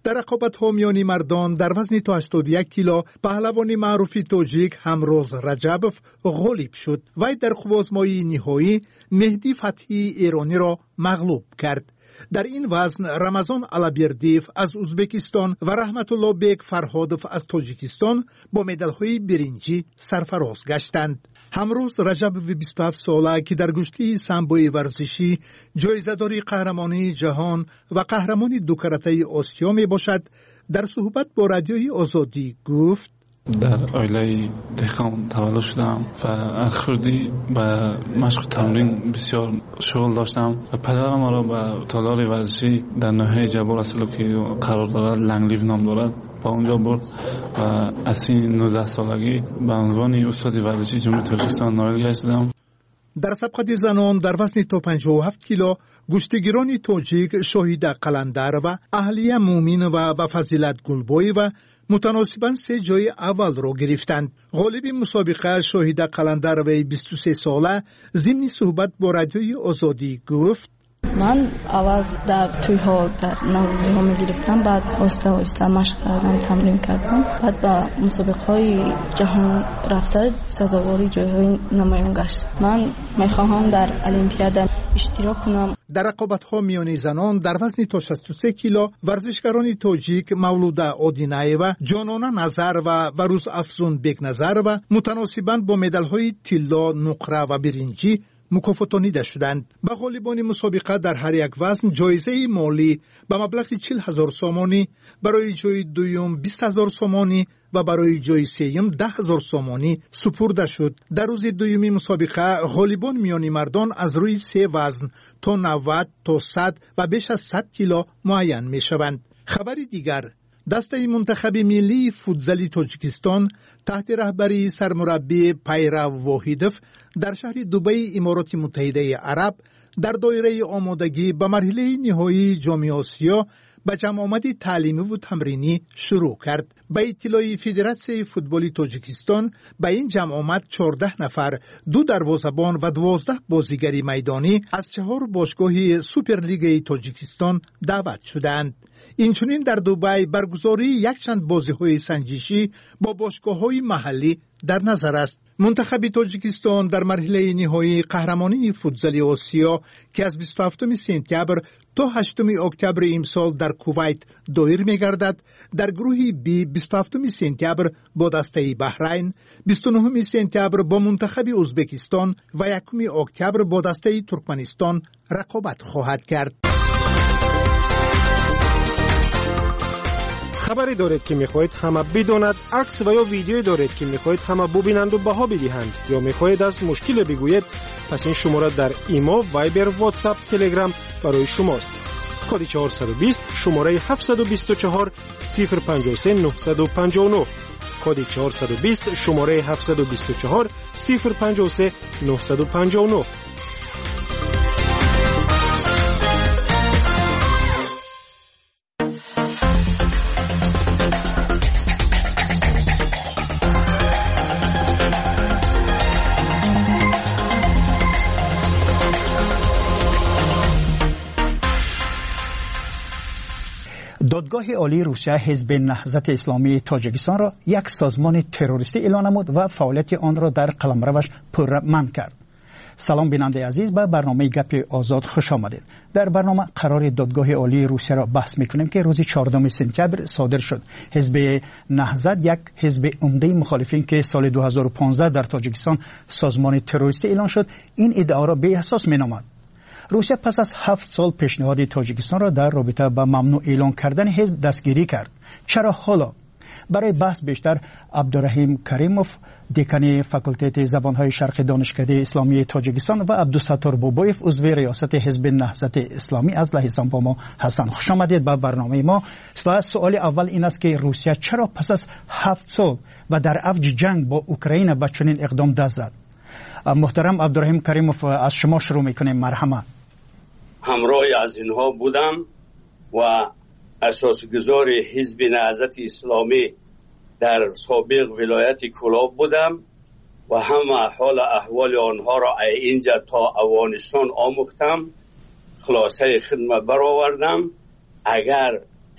در رقابت‌ها میانی مردان در وزن تا 81 کیلو پهلوان معروف تاجیک همروز رجبوف غالب شد. وی در خوازمای نهایی مهدی فتحی ایرانی را مغلوب کرد. در این وزن رمضان علابردیف از ازبکستان و رحمت الله بیگ فرهادوف از تاجیکستان با مدال‌های برنجی سرفراز گشتند. همروز رجبوف 27 ساله که در گشتی سامبوی ورزشی جایزه‌داری قهرمانی جهان و قهرمانی دو کرته آسیا می باشد، در صحبت با رادیوی آزادی گفت: در عائله دهقان تولد شدم و از خردی به مشق تمرین بسیار شغل داشتم و پدرم مرا به تالار ورزشی در ناحیه جبال اصلا که قرار دارد، لنگلیو نام دارد، با اونجا برد و از سن 19 سالگی به عنوان استاد ورزشی جمهوری تاجیکستان نائل گشتم. در سبقت زنان در وزن تا 57 کیلو گشتگیران تاجیک شاهیده قلندر و اهلیه مومین و فضیلت گلبوی و متناسباً 3 جای اول را گرفتند. غالب مسابقه شاهیده قلندر و 23 ساله ضمن صحبت با رادیوی آزادی گفت: من اول در توی‌ها در نوروزی‌ها می‌گرفتم، بعد آهسته مشق کردم، تمرین کردم، بعد به مسابقه‌های جهان رفته سزاواری جای‌های نمایان گشت. من می‌خواهم در المپیاد اشتراک کنم. در رقابت‌ها میان زنان در وزن تا 63 کیلو ورزشکاران تاجیک مولوده آدینایوا، جانانه نظر و روز افزون بیگ نظر و متناسباً با مدال‌های طلا، نقره و برنجی مکافاتانیده شدند. به غالبان مسابقه در هر یک وزن جایزه مالی به مبلغ 40,000 سامانی، برای جای دوم 20,000 سامانی و برای جای سوم 10,000 سامانی سپرده شد. در روز دومی مسابقه غالبان میانی مردان از روی 3 وزن تا 90 تا 100 و بیش از 100 کیلو معین می شوند. خبری دیگر، دسته منتخب ملی فوتزال تاجیکستان تحت رهبری سرمربی پیرو واحدوف در شهر دبی امارات متحده عرب در دایره آمادگی به مرحله نهایی جام آسیا به جمع آمد تعلیمی و تمرینی شروع کرد. به اطلاع فدراسیون فوتبال تاجیکستان به این جمع آمد 14 نفر، 2 دروازه‌بان و 12 بازیگر میدانی از 4 باشگاه سوپرلیگ تاجیکستان دعوت شدند. اینچنین در دبی برگزاری یک چند بازی‌های سنجشی با باشگاه‌های محلی در نظر است. منتخب تاجیکستان در مرحله نهایی قهرمانی فوتزال آسیا که از 27 سپتامبر تا 8 اکتبر امسال در کویت دایر می‌گردد، در گروه بی 27 سپتامبر با دسته بحرین، 29 سپتامبر با منتخب ازبکستان و 1 اکتبر با دسته ترکمنستان رقابت خواهد کرد. خبری دارید که میخواهید همه بداند، عکس و یا ویدیویی دارید که میخواهید همه ببینند و بها بدهند، یا میخواهید از مشکل بگویید، پس این شماره در ایما، وایبر، واتساپ، تلگرام برای شماست. کد 420 شماره 724 053 959. کد 420 شماره 724 053 959. دادگاه عالی روسیه حزب نهضت اسلامی تاجیکستان را یک سازمان تروریستی اعلام نمود و فعالیت آن را در قلمروش پرمنع کرد. سلام بیننده عزیز، به برنامه گپ آزاد خوش آمدید. در برنامه قرار دادگاه عالی روسیه را بحث میکنیم که روز 14 سپتامبر صادر شد. حزب نهضت یک حزب عمده مخالفین که سال 2015 در تاجیکستان سازمان تروریستی اعلان شد، این ادعا را به اساس مینامد. روسیه پس از 7 سال پیشنهاد تاجیکستان را در رابطه با ممنوع اعلان کردن حزب دستگیری کرد. چرا حالا؟ برای بحث بیشتر عبدالرحیم کریموف، دکان فاکولته زبانهای شرقی دانشکده اسلامی تاجیکستان و عبدالستار بابایف، عضو ریاست حزب نهضت اسلامی از لهستان با ما هستند. خوش آمدید به برنامه ما. و سوال اول این است که روسیه چرا پس از 7 سال و در اوج جنگ با اوکراین به چنین اقدام دست زد؟ محترم عبدالرحیم کریموف، از شما شروع میکنیم. مرحمت. همراه از اینها بودم و اساسگذار حزب نهضت اسلامی در سابق ولایت کلاب بودم و هم حال احوال آنها را اینجا تا افغانستان آموختم، خلاصه خدمت برآوردم. اگر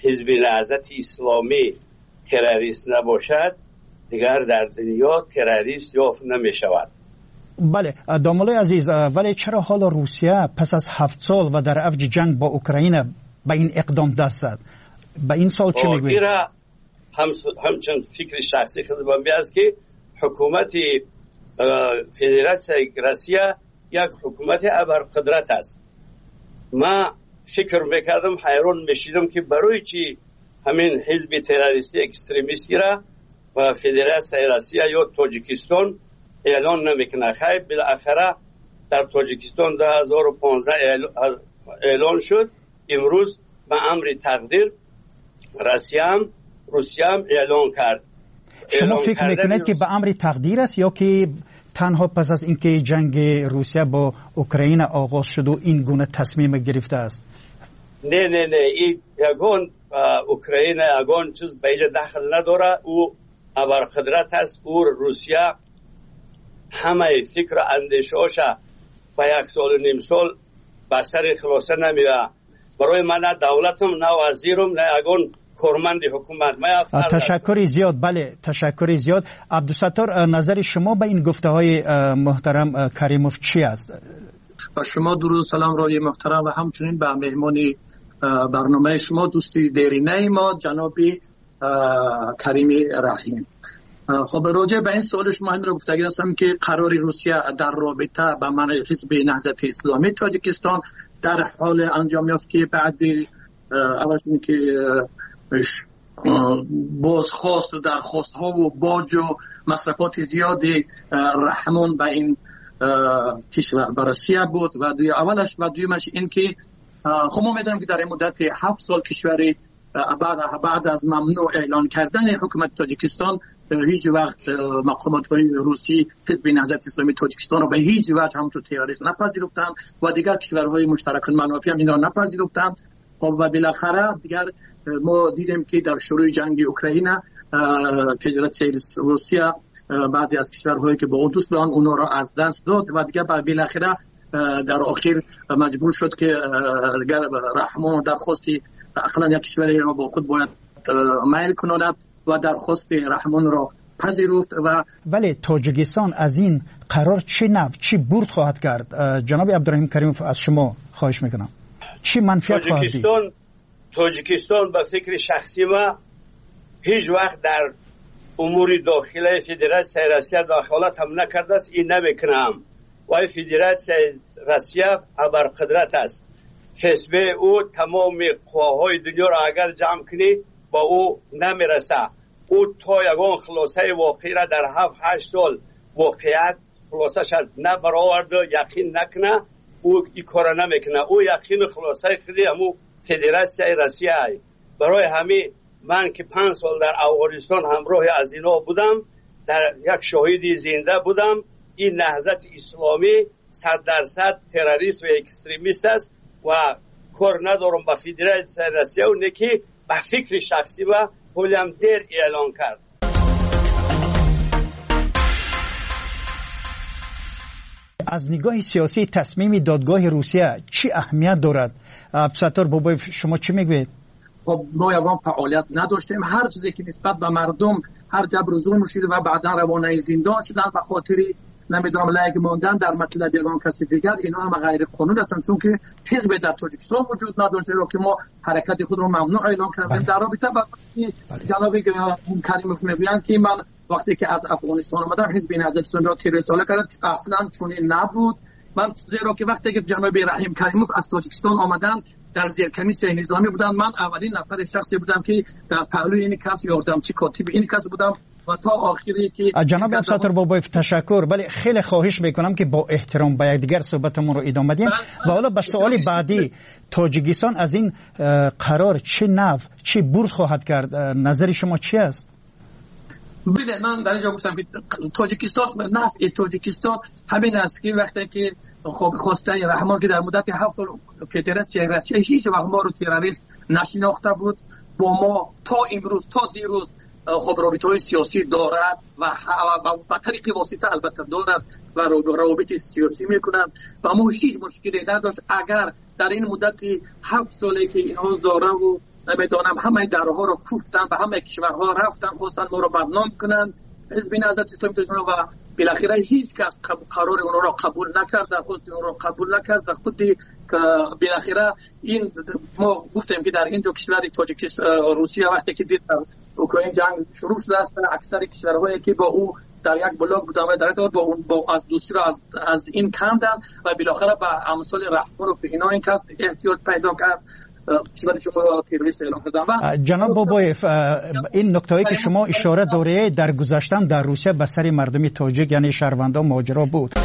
حزب نهضت اسلامی تروریست نباشد دیگر در دنیا تروریست یافت نمی شود. بله دامالای عزیز، ولی چرا حالا روسیه پس از 7 سال و در اوج جنگ با اوکراین به این اقدام دست زد؟ به این سال چی میگوید؟ همچنین فکر شخصی خودم است که حکومت فدراسیون روسیه یک حکومت ابرقدرت است. ما فکر میکردم، حیران میشیدم که برای چی همین حزب تروریستی اکستریمیستی را و فدراسیون روسیه یا تاجیکستان اعلان نمیکنه. خیلی بالاخره در تاجیکستان 2015 اعلان شد. امروز به امر تقدیر روسیه هم اعلان کرد. شما فکر میکنید که به امر تقدیر است یا که تنها پس از اینکه جنگ روسیه با اوکراین آغاز شد و این گونه تصمیم گرفته است؟ نه این یگان اوکراین یگان چیز به اینجا دخل نداره. او ابرقدرت است. او روسیه همه فکر اندیشه‌اش با 1.5 سال به سر خلاصه نمیره. برای من نه دولتم نه وزیرم نه یگان کارمند حکومت. تشکر زیاد. بله تشکر زیاد. عبدالستار، نظر شما به این گفته های محترم کریموف چی است؟ با شما درود سلام رای محترم و همچنین به مهمان برنامه شما دوستی دیرینه ما جناب کریمی رحیم. خب راجع به این سوال شما همین رو گفتگی هستم که قرار روسیه در رابطه با منع حزب نهضت اسلامی تاجیکستان در حال انجام یافت که بعد اول که بازخواست درخواست ها و باج و مصرفات زیادی رحمان به این کشور بررسیه بود و اولش و دویمش این که خب ما میدونیم که در این مدت 7 سال کشوری بعد از ممنوع اعلان کردن حکومت تاجیکستان هیچ وقت مقامات های روسی حزب نهضت اسلامی تاجیکستان رو به هیچ وجه همونطور تروریست نپذیرفتند و دیگر کشورهای مشترک المنافع هم اینا نپذیرفتند. و بالاخره دیگر ما دیدیم که در شروع جنگ اوکراین فدراسیون روسیه بعضی از کشورهایی که با او دوست دارن اونا را از دست داد و دیگر بالاخره در آخر مجبور شد که رحمان درخواستی اقلا یک کشوری را با خود باید میل کند و درخواست رحمان را پذیرفت. و ولی تاجیکستان از این قرار چه نوع چی برد خواهد کرد؟ جناب عبدالرحیم کریموف از شما خواهش میکنم چی منفعت خواهد دید؟ تاجیکستان به فکر شخصی ما هیچ وقت در امور داخلی فدراسیون روسیه دخالت هم نکرده است. این نمیکنم. و فدراسیون روسیه ابرقدرت است. کسبه او تمام قواهای دنیا را اگر جمع کنی با او نمیرسه. او تا یگان خلاصه واقعی را در 7-8 سال واقعیت خلاصه شد نبرآورد یقین نکنه. او این کار نمیکنه. او یقین خلاصه خودی همو فدراسیون روسیه ای. برای همین من که 5 سال در افغانستان همراه از اینا بودم، در یک شاهدی زنده بودم. این نهضت اسلامی 100% تروریست و اکستریمیست است و کار ندارم با فدراسیون روسیه اونه که به فکر شخصی و هم دیر اعلان کرد. از نگاه سیاسی تصمیم دادگاه روسیه چی اهمیت دارد؟ عبدالستار بابایف شما چی میگوید؟ خب ما یوان فعالیت نداشتیم. هر چیزی که نسبت به مردم هر جبر و ظلم شده و بعدا روانه زندان شدن به خاطر نمیدونم لایق ماندن در مطلب یگان کسی دیگر، اینا هم غیر قانونی هستند چون که حزب در تاجیکستان وجود نداشته رو که ما حرکت خود رو ممنوع اعلان کردیم. در رابطه با جناب کریموف میگویند که من وقتی که از افغانستان آمدم حزب نهضت اسلامی را تیر ساله کردم، اصلا چنین نبود. من زیرا که وقتی که جناب رحیم کریموف از تاجیکستان آمدن در زیر کمیسیون نظامی بودن، من اولین نفر شخصی بودم که در پهلوی این کس یاردمچی کاتب این کس بودم و تا آخری که جناب عبدالستار بابایف تشکر. ولی خیلی خواهش میکنم که با احترام با یکدیگر صحبتمون رو ادامه بدیم و حالا به سوال بعدی تاجیکستان از این قرار چه نوع چه برد خواهد کرد؟ نظر شما چی است؟ بله من در اینجا گفتم که تاجیکستان نفع تاجیکستان همین است که وقتی که خب خواستن رحمان که در مدت 7 سال فدراسیون روسیه هیچ وقت ما رو تروریست نشناخته بود، با ما تا امروز تا دیروز خب رابطه‌های سیاسی دارد و با طریق واسطه البته دارد و روابط سیاسی میکنند و ما هیچ مشکلی نداشت. اگر در این مدت 7 سالی که اینها داره و نمیدونم همه درها رو کوفتن و همه کشورها رفتن خواستن ما رو بدنام کنن حزب نهضت اسلامی تاجیکستان و بالاخره هیچ کس قرار اون رو قبول نکرد خود اون رو قبول نکرد خودی که بالاخره این ما گفتیم که در این دو کشور تاجیکستان روسیه وقتی که دید اوکراین جنگ شروع شده است اکثر کشورهایی که با او در یک بلاک بودن و در با اون با از دوستی را از این کندن و بالاخره با امثال رهبر و اینا این کس احتیاج پیدا کرد جناب بابایف این نکته‌ای که شما اشاره داره در گذشتن در روسیه به سر مردم تاجیک یعنی شهروندان ماجرا بود.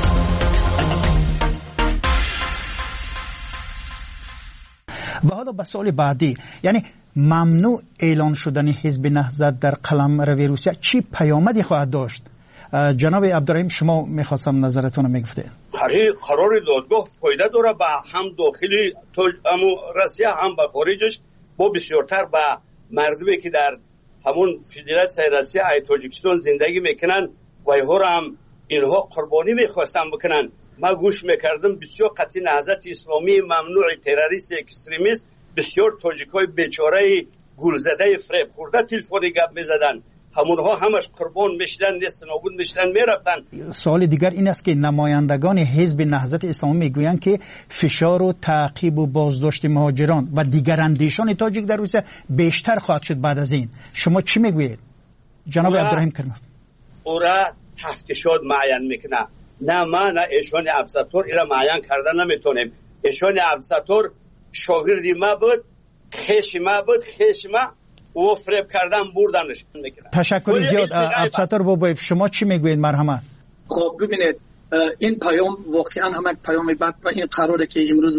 و حالا به سوال بعدی یعنی ممنوع اعلان شدن حزب نهضت در قلمرو روسیه چی پیامدی خواهد داشت؟ جناب عبدالرحیم شما میخواستم نظرتون رو میگفتید. قرار دادگاه فایده داره به هم داخلی روسیه هم به خارجش با بسیارتر به مردمی که در همون فدراسیون روسیه ای تاجیکستان زندگی میکنن و اینها قربانی میخواستن بکنن. ما گوش میکردم بسیار قطعی نهضت اسلامی ممنوع تروریست اکستریمیست بسیار تاجیکای بیچاره گولزده فریب خورده تلفنی گپ میزدن همونها همش قربان میشدن نیست نابود میشدن میرفتن. سوال دیگر این است که نمایندگان حزب نهضت اسلامی میگویند که فشار و تعقیب و بازداشت مهاجران و دیگر اندیشان تاجیک در روسیه بیشتر خواهد شد بعد از این. شما چی میگویید جناب عبدالرحیم کریموف؟ او را تفتیشات معین میکنه. نه ما نه ایشان عبدالستار ایرا معین کردن نمیتونیم. ایشان عبدالستار شاگردی ما بود خیش ما او فریب کردن بردنش. تشکر زیاد عبدالستار بابایف شما چی میگویید مرحمت؟ خب ببینید این پیام واقعا هم یک پیام بد و این قراره که امروز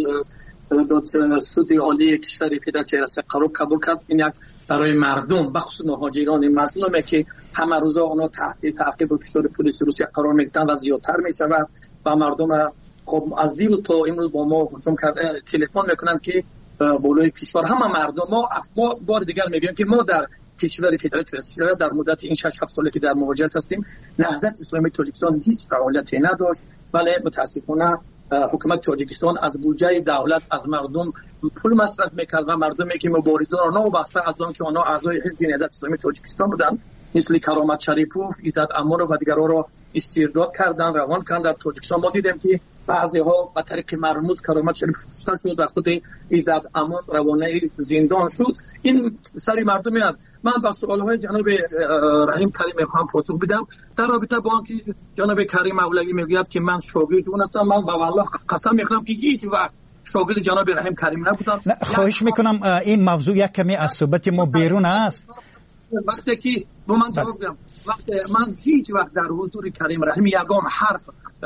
سود عالی کشور فدراسیون روسیه قرار قبول کرد این یک برای مردم بخصوص مهاجران مظلومه که همه روزا اونا تحت تعقیب و فشار پلیس روسیه قرار میگیرن و زیادتر میشود و مردم خب از دیروز تا امروز با ما هجوم کرده تلفن میکنن که بالای کشور همه مردم ما بار دیگر میگیم که ما در کشور فدراسیون روسیه در مدت این 6-7 ساله که در مهاجرت هستیم نهضت اسلامی تاجیکستان هیچ فعالیتی نداشت ولی متاسفانه حکومت تاجیکستان از بودجه دولت از مردم پول مصرف میکرد و مردمی که مبارزان را وابسته از آن که آنها اعضای حزب نهضت اسلامی تاجیکستان بودند مثل کرامت شریپوف، ایزد امار و دیگرها را استرداد کردن روان کردن. در تاجیکستان ما دیدیم که بعضی ها به طریق مرموز کرامت شریپوف کشته شد و خود ایزد امان روانه زندان شد. این سری مردمی است. من با سوال‌های جناب رحیم کریم میخوام پاسخ بدم در رابطه با اینکه جناب کریم مولوی میگوید که من شاگرد اون هستم. من با والله قسم میخورم که هیچ وقت شاگرد جناب رحیم کریم نبودم. خواهش میکنم این موضوع یک کمی از صحبت ما بیرون است. وقتی که با من جواب بدم وقتی من هیچ وقت در حضور کریم رحیم یگان حرف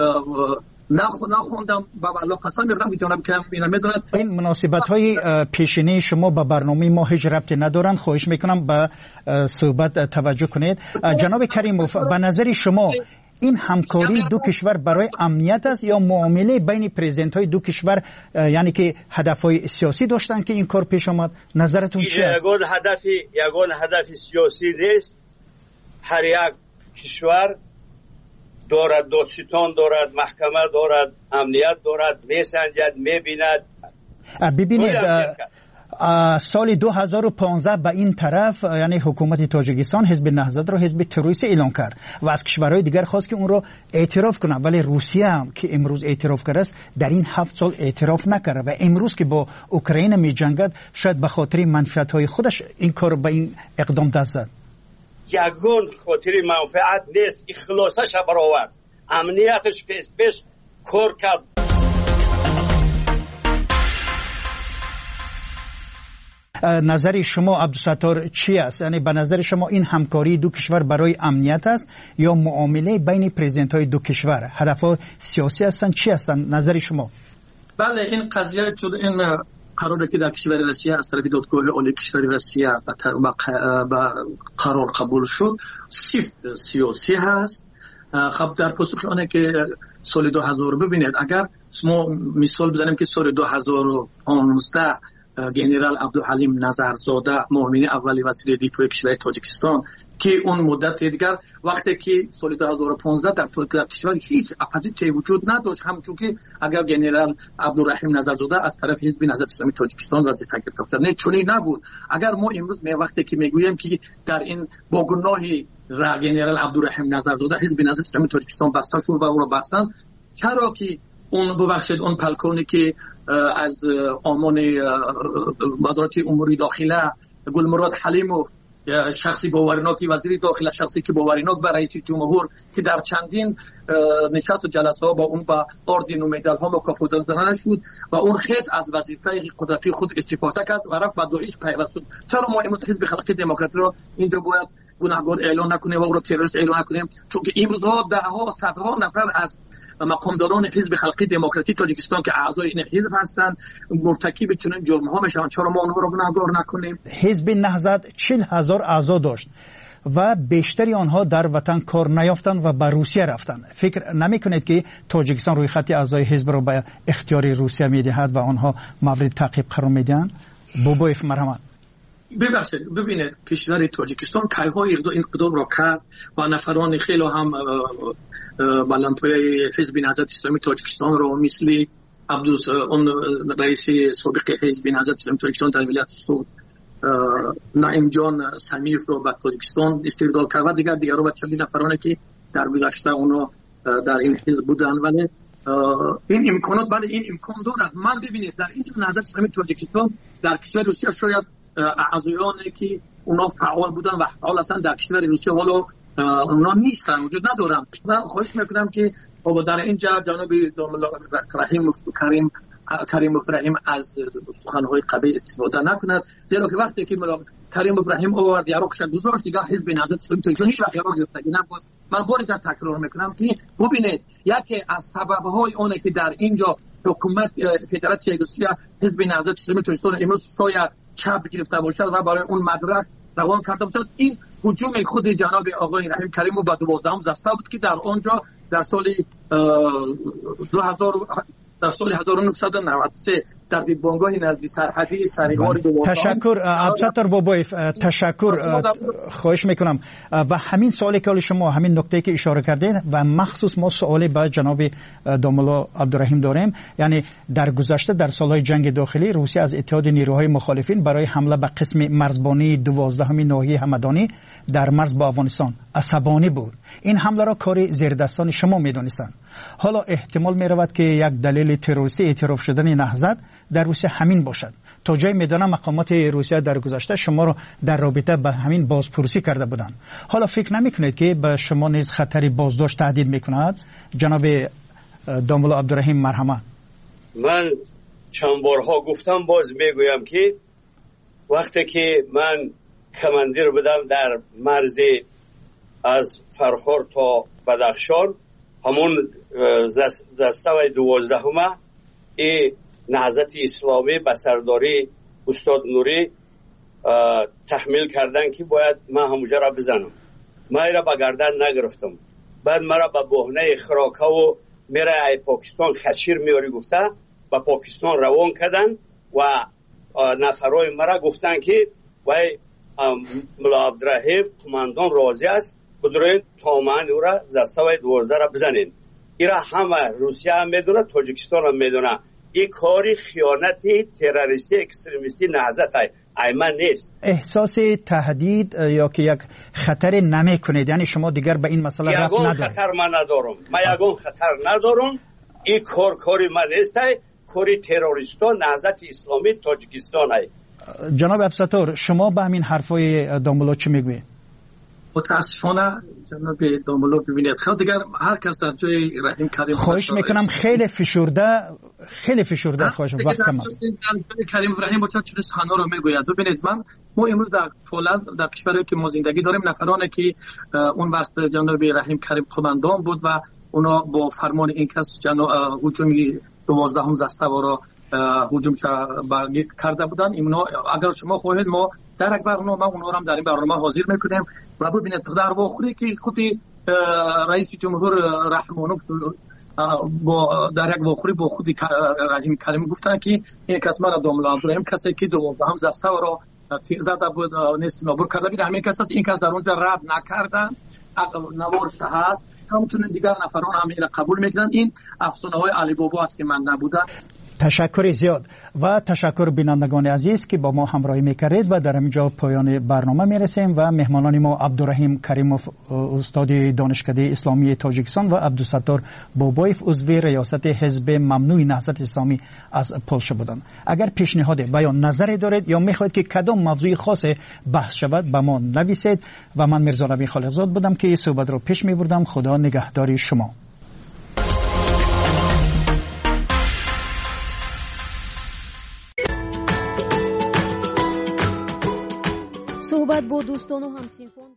نخوندم با والله قسم میخورم جناب کریم میدونید. این مناسبت‌های پیشینی شما با برنامه ما هیچ ربطی ندارن. خواهش میکنم به صحبت توجه کنید. جناب کریموف به نظر شما این همکاری دو کشور برای امنیت است یا معامله بین پرزیدنت‌های دو کشور یعنی که هدف‌های سیاسی داشتن که این کار پیش آمد؟ نظرتون چیه است؟ یگان هدف سیاسی نیست. هر یک کشور دارد دادستان دارد محکمه دارد امنیت دارد میسنجد میبیند. ببینید سال 2015 به این طرف یعنی حکومت تاجیکستان حزب نهضت را حزب تروریستی اعلان کرد و از کشورهای دیگر خواست که اون را اعتراف کنه ولی روسیه هم که امروز اعتراف کرده است در این 7 سال اعتراف نکرده و امروز که با اوکراین می جنگد شاید به خاطر منفعت‌های خودش این کار به این اقدام دست زد. یگان خاطر منفعت نیست اخلاصش برآورد امنیتش فیس کار کرد. نظر شما عبدالستار چی است؟ یعنی به نظر شما این همکاری دو کشور برای امنیت است یا معامله بین پرزیدنت‌های دو کشور؟ هدف‌ها سیاسی هستند چی هستند نظر شما؟ بله این قضیه چون این قراره که در کشور روسیه از طرف دادگاه عالی کشور روسیه به قرار قبول شد سیاسی هست. خب در پاسخ آنه که سال 2000 ببینید اگر ما مثال بزنیم که سال 2015 گنرال عبدالحلیم نظرزاده معاون اول وزیر دفاع کشور تاجیکستان که اون مدت دیگر وقتی که سال 2015 در کشور هیچ اپوزیسیونی وجود نداشت، همچون که اگر گنرال عبدالرحیم نظرزاده از طرف حزب نهضت اسلامی تاجیکستان وظیفه گرفته بود، نه چنین نبود. اگر ما امروز وقتی که میگوییم که در این با گناه گنرال عبدالرحیم نظرزاده حزب نهضت اسلامی تاجیکستان بسته شد و او را بستن، چرا که اون ببخشید اون پلکونی که از آمان وزارت امور داخله گلمراد حلیموف شخصی باورناک وزیر داخله، شخصی که باورناک به رئیس جمهور که در چندین نشست و جلسه ها با اون با اردین و مدال ها مکافات دادن شد و اون خیز از وظیفه قدرتی خود استفاده کرد و رفت به داعش پیوست شد. چرا ما امروز حزب خلق دموکراتی رو اینجا باید گناهکار اعلان نکنیم و او رو تروریست اعلان نکنیم؟ چون که امروز دهها صدها نفر از مقامداران حزب خلق دموکراتی تاجیکستان که اعضای این حزب هستند مرتکب چنین جرم ها میشن، چرا ما اونها رو گناهکار نکنیم؟ حزب نهضت 40,000 اعضا داشت و بیشتری آنها در وطن کار نیافتند و به روسیه رفتند. فکر نمیکنید که تاجیکستان روی خط اعضای حزب را به اختیار روسیه میدهد و آنها مورد تعقیب قرار میدهند؟ بوبویف مرحمت. ببخشید، ببینید کشور تاجیکستان کایهای اقدام را کرد و نفران خیلی هم بلندپایه حزب نهضت اسلامی تاجیکستان رو مثل اون رئیس سابق حزب نهضت اسلامی تاجیکستان در ولایت سوت نعیم جان سمیف رو به تاجیکستان استرداد کرد و دیگر رو به چندین نفرانی که در گذشته اونا در این حزب بودن. ولی این امکانات بله این امکان دارد. من ببینید در این نهضت اسلامی تاجیکستان در کشور روسیه شاید اعضایانی که اونا فعال بودن و فعال هستن در کشور روسیه ولی اونا نیستن، وجود ندارن. من خواهش میکنم که در اینجا جناب کریم ابراهیم از سخنهای قبیح استفاده نکند، زیرا که وقتی که کریم ابراهیم آورد یارو کشن گذاشت دیگر حزب نهضت اسلامی تاجیکستان هیچ وقت یارو گرفتگی نبود. من باری در تکرار میکنم که ببینید یکی از سببهای اونه که در اینجا حکومت فدراسیون روسیه حزب نهضت اسلامی تاجیکستان امروز شاید چپ گرفته باشد و برای اون مدرک روان کرده باشد، این هجوم خود جناب آقای رحیم کریم و به 12 زسته بود که در آنجا در سال 1993 در دیدبانگاه نزدیک سرحدی سریغار تشکر عبدالستار بابایف، تشکر خواهش میکنم. و همین سوالی که شما همین نکته که اشاره کردید و مخصوص ما سوالی به جناب داملا عبدالرحیم داریم، یعنی در گذشته در سالهای جنگ داخلی روسیه از اتحاد نیروهای مخالفین برای حمله به قسم مرزبانی 12 ناحیه همدانی در مرز با افغانستان عصبانی بود. این حمله را کار زیردستان شما میدونستند. حالا احتمال می رود که یک دلیل تروریستی اعتراف شدن نهضت در روسیه همین باشد. تا جای میدانم مقامات روسیه در گذشته شما را در رابطه به همین بازپرسی کرده بودند. حالا فکر نمی کنید که به شما نیز خطری بازداشت تهدید میکند؟ جناب داملا عبدالرحیم مرحمت. من چند بارها گفتم باز میگویم که وقتی که من کماندیر بودم در مرز از فرخار تا بدخشان، همون دسته 12 ای نهضت اسلامی به سرداری استاد نوری تحمیل کردن که باید من همونجا را بزنم. من را به گردن نگرفتم. بعد مرا به بهانه خراکه و میره ای پاکستان خشیر میاری گفته به پاکستان روان کردن و نفرای مرا گفتن که وای ملا عبدالرحیم کماندان راضی است بدرین تامن او را دسته 12 را بزنین. ایرا همه روسیه هم میدونه، تاجیکستان هم میدونه. این کاری خیانتی تروریستی اکستریمیستی نهضت ایمن نیست. احساس تهدید یا که یک خطر نمی کنید؟ یعنی شما دیگر به این مسئله ربط ندارید؟ خطر من ندارم. من یگان خطر ندارم. این کاری من نیست. کاری تروریستا نهضت اسلامی تاجیکستان ای. جناب عبدالستار شما به همین حرفای داملا چی میگویید؟ متاسفانه جناب داملا ببینید خیلی دیگر هر کس در جای رحیم کریم خواهش میکنم خیلی فشرده خواهش وقت کم است. کریم ابراهیم با چه سخنان رو میگوید. ببینید ما امروز در فولاد در کشوری که ما زندگی داریم نفرانی که اون وقت جناب رحیم کریم قماندان بود و اونا با فرمان این کس هجومی 12 دسته را هجوم کرده بودن. اینا اگر شما خواهید ما در یک برنامه اونا هم در این برنامه حاضر میکنیم و ببینید در واقعی که خود رئیس جمهور رحمانوف در یک واخوری با خود رحیم کریمی گفتن که این کس مرا داملا ابراهیم کسی که 12 زسته را تیر زده بود نیست نابود کرده بود همین کس است. این کس در اونجا رد نکردن نوارش هست همچنین دیگر نفران هم این قبول میکنن. این افسانه های علی بابا است که من نبودم. تشکر زیاد و تشکر بینندگان عزیز که با ما همراهی میکردید و در اینجا پایان برنامه میرسیم و مهمانان ما عبدالرحیم کریموف استاد دانشکده اسلامی تاجیکستان و عبدالستار بابایف عضو ریاست حزب ممنوع نهضت اسلامی از پولشا بودند. اگر پیشنهاد بیان نظری دارید یا میخواهید که کدام موضوع خاص بحث شود به ما نویسید و من میرزا نبی خالقزاد بودم که این صحبت رو پیش میبردم. خدا نگهدار شما. صحبت با دوستان و همسینفون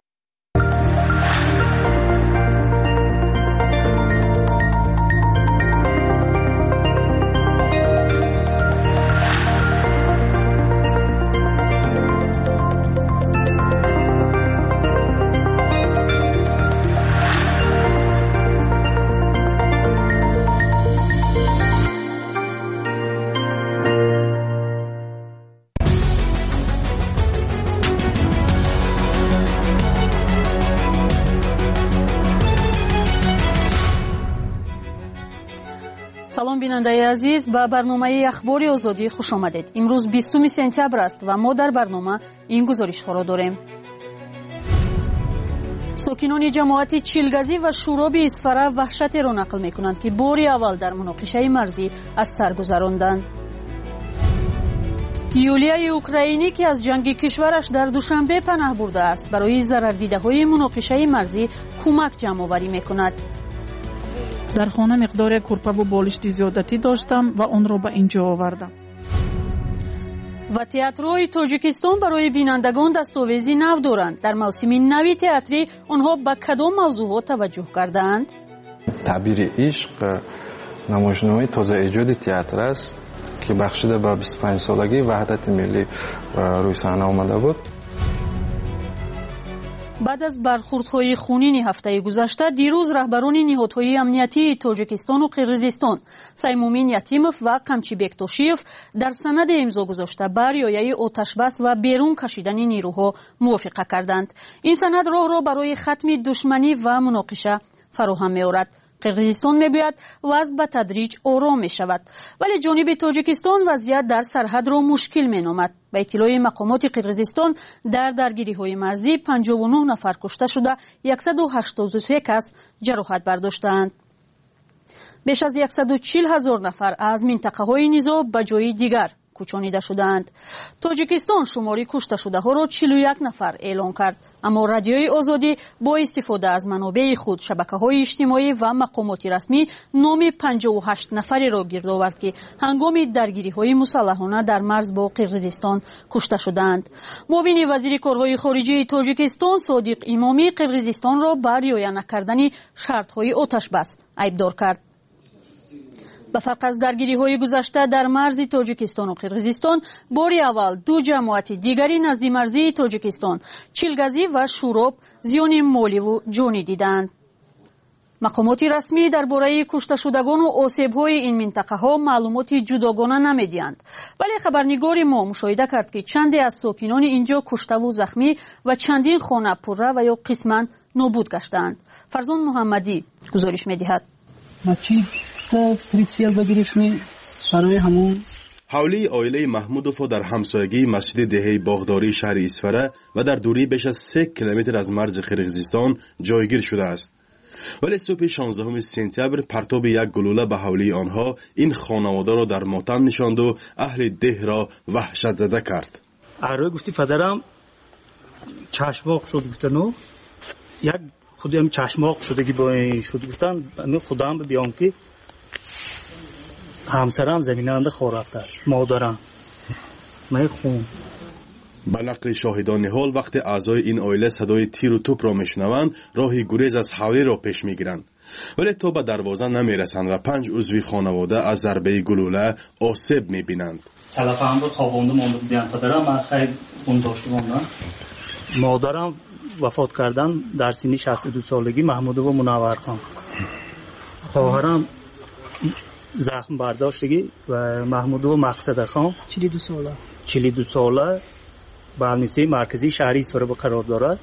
салом бинандаи азиз ба барномаи ахбори озодӣ хуш омадед. имрӯз 20 сентябр аст ва мо дар барнома ин гузоришҳоро дорем. сокинони ҷамоати чилгазӣ ва шуроби исфара ваҳшатеро нақл мекунанд ки бори аввал дар муноқишаи марзӣ аз сар гузаронданд. юлияи украинӣ ки аз ҷанги кишвараш дар душанбе панаҳ бурдааст барои зарардидаҳои муноқишаи марзӣ кӯмак ҷамъоварӣ мекунад. дар хона миқдори курпаву болишти зиёдатӣ доштам ва онро ба ин ҷо овардам. ва театрҳои тоҷикистон барои бинандагон дастовези нав доранд. дар мавсими нави театрӣ онҳо ба кадом мавзӯъҳо таваҷҷӯҳ кардаанд? таъбири ишқ намоишномаи тозаиҷоди театр аст ки бахшида ба 25-солагии ваҳдати миллӣ рӯи саҳна омада буд. баъд аз бархурдҳои хунини ҳафтаи гузашта дирӯз раҳбарони ниҳодҳои амниятии тоҷикистону қирғизистон саймумин ятимов ва қамчибек тошиев дар санаде имзо гузошта ба риояи оташбас ва берун кашидани нирӯҳо мувофиқа карданд. ин санад роҳро барои хатми душманӣ ва муноқиша фароҳам меорад. қирғизистон мегӯяд вазъ ба тадриҷ ором мешавад, вале ҷониби тоҷикистон вазъият дар сарҳадро мушкил меномад. ба иттилои мақомоти қирғизистон дар даргириҳои марзӣ 59 нафар кушта шуда 183 кас ҷароҳат бардоштаанд. беш аз 140 000 нафар аз минтақаҳои низоъ ба ҷои дигар кӯчонида шудаанд. тоҷикистон шумори кушташудаҳоро 41 нафар эълон кард, аммо радиои озодӣ бо истифода аз манобеи худ шабакаҳои иҷтимоӣ ва мақомоти расмӣ номи 58 нафареро гирд овард ки ҳангоми даргириҳои мусаллаҳона дар марз бо қирғизистон кушта шудаанд. муовини вазири корҳои хориҷии тоҷикистон Содиқ Имомӣ қирғизистонро ба риоя накардани шартҳои оташбас айбдор кард. ба фарқ аз даргириҳои гузашта дар марзи тоҷикистону қирғизистон бори аввал ду ҷамоати дигари назди марзии тоҷикистон чилгазӣ ва шуроб зиёни моливу ҷонӣ диданд. мақомоти расмӣ дар бораи кушташудагону осебҳои ин минтақаҳо маълумоти ҷудогона намедиҳанд, вале хабарнигори мо мушоҳида кард ки чанде аз сокинони ин ҷо куштаву захмӣ ва чандин хона пурра ва ё қисман нобуд гаштаанд. фарзон муҳаммадӣ гузориш медиҳад. ҳавлии оилаи маҳмудовҳо дар ҳамсоягии масҷиди деҳаи боғдории шаҳри исфара ва дар дурии беш аз 3 километр аз марзи қирғизистон ҷойгир шудааст. вале субҳи 16 сентябр партоби як гулӯла ба ҳавлии онҳо ин хонаводаро дар мотам нишонду аҳли деҳро ваҳшатзада кард. арӯи гуфти падарам чашмоқ шуд гуфтану як худам чашмоқ шудагӣ бо ин шуд гуфтан худам биём ки ҳамсарам заминанда хор рафтааст модарам май хун. ба нақли шоҳидони ҳол вақте аъзои ин оила садои тиру тӯпро мешунаванд роҳи гурез аз ҳавлиро пеш мегиранд, вале то ба дарвоза намерасанд ва 5 узви хонавода аз зарбаи гулӯла осеб мебинанд. салафамро хобонда монда будиам падарам ман хай бундошта мондам. модарам вафот кардан дар синни 62 солагӣ Маҳмудова Мунаввархон. хоҳарам زخم برداشتگی و محمودو مقصد خان 42 ساله بالنیسه مرکزی شهری اصفهان قرار دارد.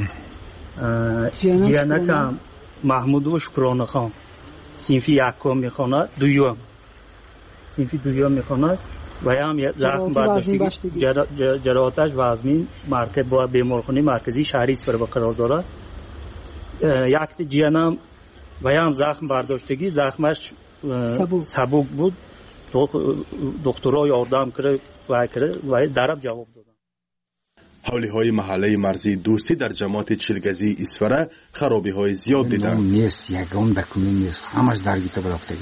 جیانکم محمودو شکرانه خان صنف یکم میخواند، صنف دوم میخواند و هم زخم برداشتگی جراحتش وزمین مرکز با بیمارخانه مرکزی شهری اصفهان قرار دارد. یک جیانم و هم زخم برداشتگی زخمش سبک بود، دکترها یاردم کرد و درب جواب دادن. حولی های محله مرزی دوستی در جماعت چلگزی اصفهان خرابی های زیاد دیدند. نیست یکم دکمن نیست، همش درگیته برافتگی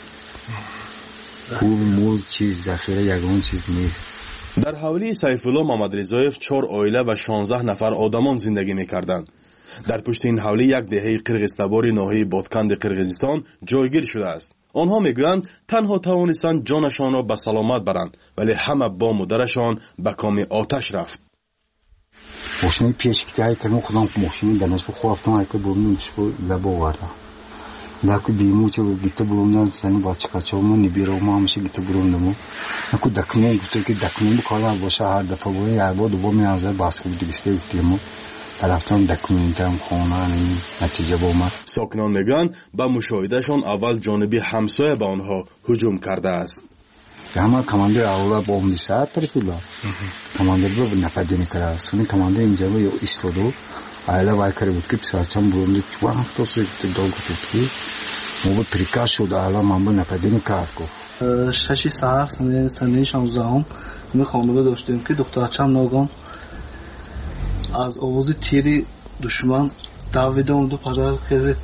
پول مول چیز ذخیره یکم چیز نیست. در حولی سیف الله محمد رضایف 4 عائله و 16 نفر آدمان زندگی می‌کردند. در پشت این حولی یک دهه قرغیزتبار ناحیه بادکند قرغیزستان جایگیر شده است. آنها میگویند تنها توانستند جانشان را به سلامت برند، ولی همه بام و درشان به کام آتش رفت. ماشین پیشکتی های کنم خودم ماشین در نسبت خوافتم های که برمون چشو لبا وردم لکه دیمو چه گیته برمون سنی باچه کچه همون نبیره ما همشه گیته برمونمو نکو دکنه گفته که دکنه بکارم باشه هر دفعه باید یه با دوبار میانزه باسکو دیگسته گفتیمو رفتم دکومنتم خونه نتیجه با من. ساکنان میگن با مشاهدهشان اول جانبی همسایه به آنها هجوم کرده است. همه کماندر اولا با امنی ساعت طرفی لا کماندر رو نپدینی کرده. سونی کماندر اینجا رو ایستادو ایلا وای کرده بود که بسیارچان برونده چوان هفته سویت دو گفتید که مو پریکاش شد ایلا من با نپدینی کرد گفت. ششی ساعت سنه 16 هم می خانوده داشتیم که دخترچم ناگان از آواز تیری دشمن دویده اومد پدر خیلی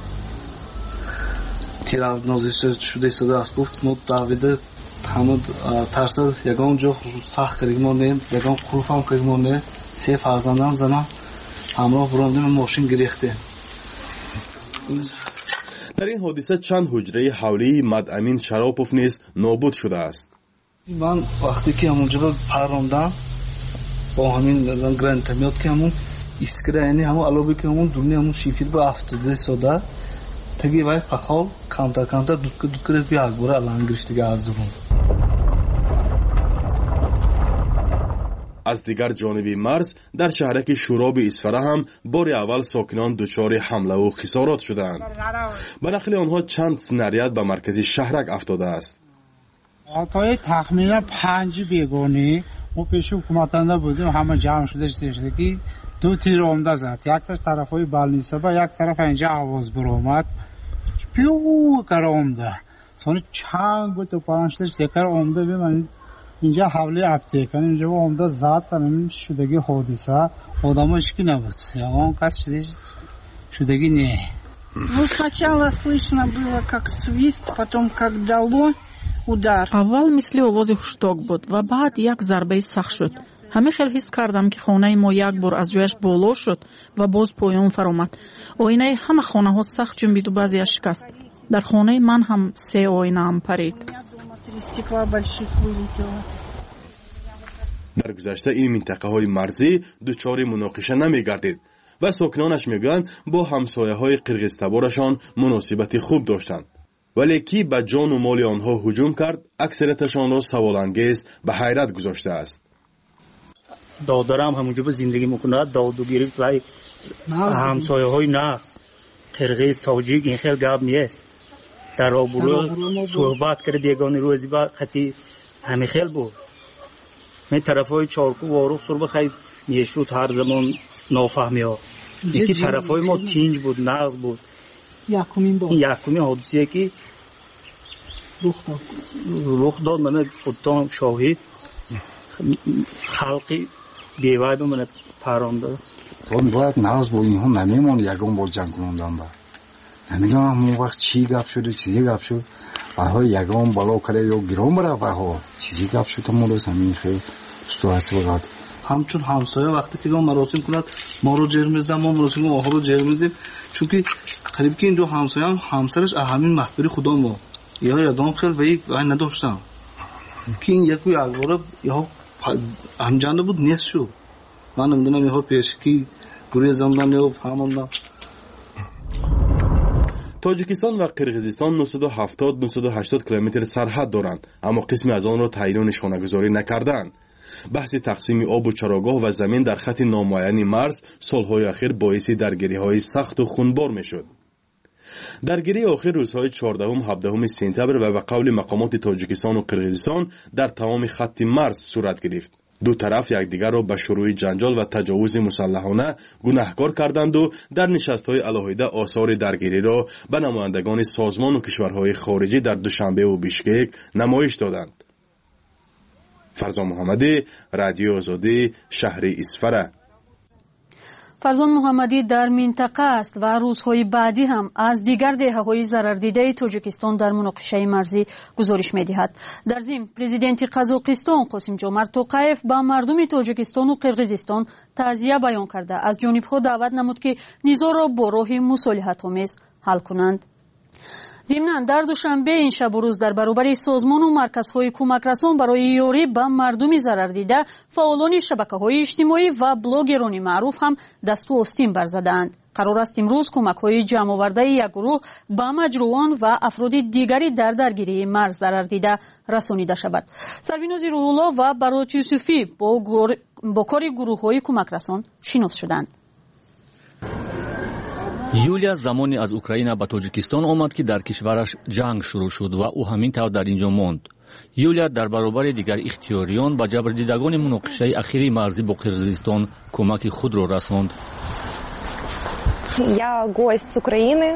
تیر نازش شده ایستاده است. گفت ما دویده همه ترسد یکان جا سخت کردیم ما نیم یکان خروف هم کردیم ما نیم 3 فرزندم زنم همراه براندیم ماشین گریخته. در این حادثه چند حجره حولی مدامین شراپوف نیز نابود شده است. من وقتی که همونجا رو پراندم با همین گرانت میاد که همون اسکره یعنی همون علاوه که همون دورنی همون شیفیر با 70 ساده تگی وای پخال کانتر دکره بیاد بوره الان گرفتگی از درون. از دیگر جانبی مرز در شهرک شوراب اصفهان هم بار اول ساکنان دچار حمله و خسارات شدند. به نقل آنها چند سناریاد به مرکز شهرک افتاده است. آتای تخمینا 5 بیگانی ما پیش حکومتنده بودیم همه جمع شده که 2 تیر عمده زد. یک طرفای بالنیسه و یک طرف اینجا آواز برآمد پیو کار عمده سون چند بود تو پرانشش سکر عمده ببین اینجا حولی اپتیکن اینجا عمده زد همین شدگی حادثه آدمش کی نبود اون کس چیزی شدگی نه. Ну, сначала слышно было как свист, потом как дало удар. اول مثل آواز هشدار بود و بعد یک ضربه سخت شد. همه خیلی حس کردم که خانه ما یک بار از جایش بالا شد و باز پایان فرامد. آینه همه خانه ها سخت جنبید و بعضیش شکست. در خانه من هم 3 آینه هم پرید. در گذشته این منطقه های مرزی دچار مناقشه نمی گردید و ساکنانش میگن با همسایه های قرغیزتبارشان مناسبت خوب داشتند. ولی کی به جان و مال آنها هجوم کرد اکثریتشان را سوال انگیز به حیرت گذاشته است. دادرم همونجا به زندگی میکنه داد و گرفت و همسایه های نقص قرغیز تاجیک این خیلی گپ نیست. در آبورو صحبت کرد یگانی روزی با خطی همه خیلی بود. من طرف های چارکو واروخ سر بخواهید نیشود هر زمان نافهمی ها یکی طرف های ما تینج بود نقص بود. یکمی حادثیه که رخ داد من خودتان شاهد خلقی بیواید من پرانده تو باید نقص بود این هم نمیمان یکم با جنگ کنندن با نمیگم همون وقت چی گپ شد چیزی گپ شد و یکم بالا کرده یا گرام برد و چیزی گپ شد همون روز همین خیلی استواسته بگاد همچون همسایه وقتی که مراسم کند ما رو جر میزدن ما مراسم کنیم آها رو جر میزدیم چون که قریب که این دو همسایه هم همسرش همین مخبری خدا ما یا یکم خیلی و یک نداشتم که این یکی اگواره یا همجانده بود نیست شو من نمیدونم یه ها پیشکی گروه زمدن یا فهماندم. тоҷикистон ва қирғизистон 970-980 километр сарҳад доранд, аммо қисми аз онро таъйину нишонагузорӣ накарданд. баҳси тақсими обу чарогоҳ ва замин дар хатти номуайяни марз солҳои ахир боиси даргириҳои сахту хунбор мешуд. даргирии охир рӯзҳои 14-17 сентябр ва ба қавли мақомоти тоҷикистону қирғизистон дар тамоми хатти марз сурат гирифт. ду тараф якдигарро ба шурӯи ҷанҷол ва таҷовузи мусаллаҳона гунаҳкор карданду дар нишастҳои алоҳида осори даргириро ба намояндагони созмону кишварҳои хориҷӣ дар Душанбе ва Бишкек намоиш доданд. фарзон муҳаммадӣ, радиои озодӣ, шаҳри Исфара. фарзон муҳаммадӣ дар минтақа аст ва рӯзҳои баъдӣ ҳам аз дигар деҳаҳои зарардидаи тоҷикистон дар муноқишаи марзӣ гузориш медиҳад. дар зимн президенти қазоқистон Қосимҷомарт Тоқаев ба мардуми тоҷикистону қирғизистон таъзия баён карда аз ҷонибҳо даъват намуд ки низоъро бо роҳи мусолиҳатомез ҳал кунанд. зимнан дар душанбе ин шабу рӯз дар баробари созмону марказҳои кӯмакрасон барои ёрӣ ба мардуми зарардида фаъолони шабакаҳои иҷтимоӣ ва блогерони маъруф ҳам дасту остин барзадаанд. қарор аст имрӯз кӯмакҳои ҷамъовардаи як гурӯҳ ба маҷрӯон ва афроди дигари дар даргирии марз зарардида расонида шавад. сарвинози рӯҳулло ва барот юсуфӣ бо кори гурӯҳҳои кӯмакрасон шинос шуданд. юлия замоне аз Украина ба Тоҷикистон омад ки дар кишвараш ҷанг шурӯъ шуд ва ӯ ҳамин тавр дар инҷо монд. юлия дар баробари дигар ихтиёриён ба ҷабрдидагони муноқишаи ахири марзӣ бо Қирғизистон кӯмаки худро расонд. Я гость с Украины.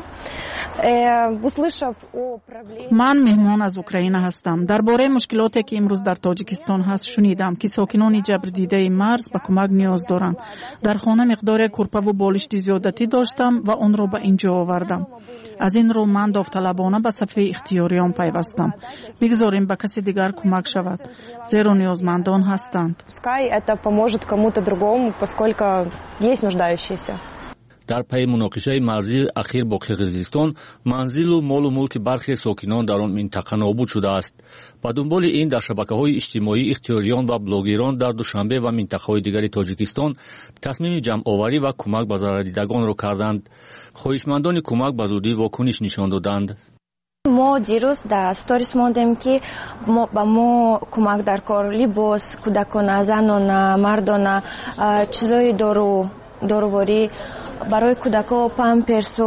ман меҳмон аз Украина ҳастам. дар бораи мушкилоте ки имрӯз дар тоҷикистон ҳаст шунидам ки сокинони ҷабрдидаи марз ба кӯмак ниёз доранд. дар хона миқдоре курпаву болишти зиёдатӣ доштам ва онро ба ин ҷо овардам. аз ин рӯ ман давталабона ба сафи ихтиёриён пайвастам. бигзорем ба каси дигар кӯмак шавад, зеро ниёзмандон ҳастанд. Пускай это поможет кому-то другому, поскольку есть нуждающиеся. дар пайи муноқишаи марзии ахир бо Қирғизистон манзилу молу мулки бархе сокинон дар он минтақа нобуд шудааст. ба дунболи ин дар шабакаҳои иҷтимоӣ ихтиёриён ва блогерон дар Душанбе ва минтақаҳои дигари Тоҷикистон тасмими ҷамъоварӣ ва кӯмак ба зарардидагонро карданд. хоҳишмандони кӯмак ба зудӣ вокуниш нишон доданд. мо дирӯз дар сторис мондем ки ба мо кӯмак дар кор либос, кӯдакона, занона, мардона, чизои доруворӣ барои кӯдако, памперсу,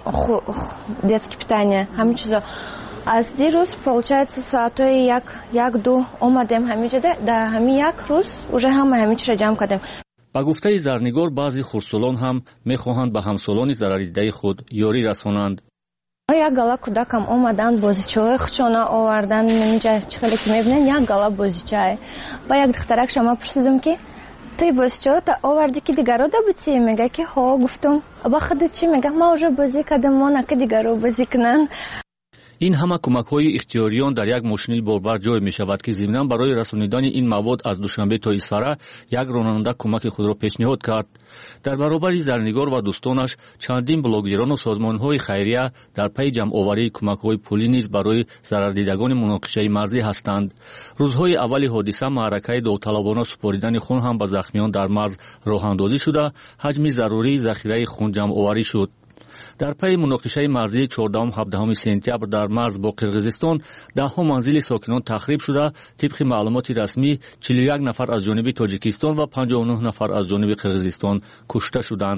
детские питания, ҳамин чизо. аз дирӯз получается соатҳои як-ду омадем ҳаминҷода, дар ҳамин як рӯз уже ҳама ҳамин чиро ҷамъ кардем. ба гуфтаи Зарнигор баъзе хурдсолон ҳам мехоҳанд ба ҳамсолони зарардидаи худ ёрӣ расонанд. як гала кӯдакам омаданд, бозичаҳои хучона оварданд. инҷа чӣ хеле ки мебинед, як гала бозичаи. ба як духтаракша ма пурсидам ки ты бозичаҳота овардӣ ки дигарро да бутӣ? мега ки ҳо. гуфтам ба худат чӣ? мега ман уже бозӣ кардам, мона ки дигарро бозӣ кунанд. ин ҳама кӯмакҳои ихтиёриён дар як мошини борбар ҷой мешавад ки зимнан барои расонидани ин мавод аз Душанбе то Исфара як ронанда кӯмаки худро пешниҳод кард. дар баробари Зарнигор ва дӯстонаш чандин блогерону созмонҳои хайрия дар пайи ҷамъоварии кӯмакҳои пулӣ низ барои зарардидагони муноқишаи марзӣ ҳастанд. рӯзҳои аввали ҳодиса маъракаи довталабона супоридани хун ҳам ба захмиён дар марз роҳандодӣ шуда, ҳаҷми зарурии захираи хун ҷамъоварӣ шуд. дар пайи муноқишаи марзии 14-17 сентябр дар марз бо Қирғизистон даҳҳо манзили сокинон тахриб шуда, тибқи маълумоти расмӣ 41 нафар аз ҷониби Тоҷикистон ва 59 нафар аз ҷониби Қирғизистон кушта шуданд.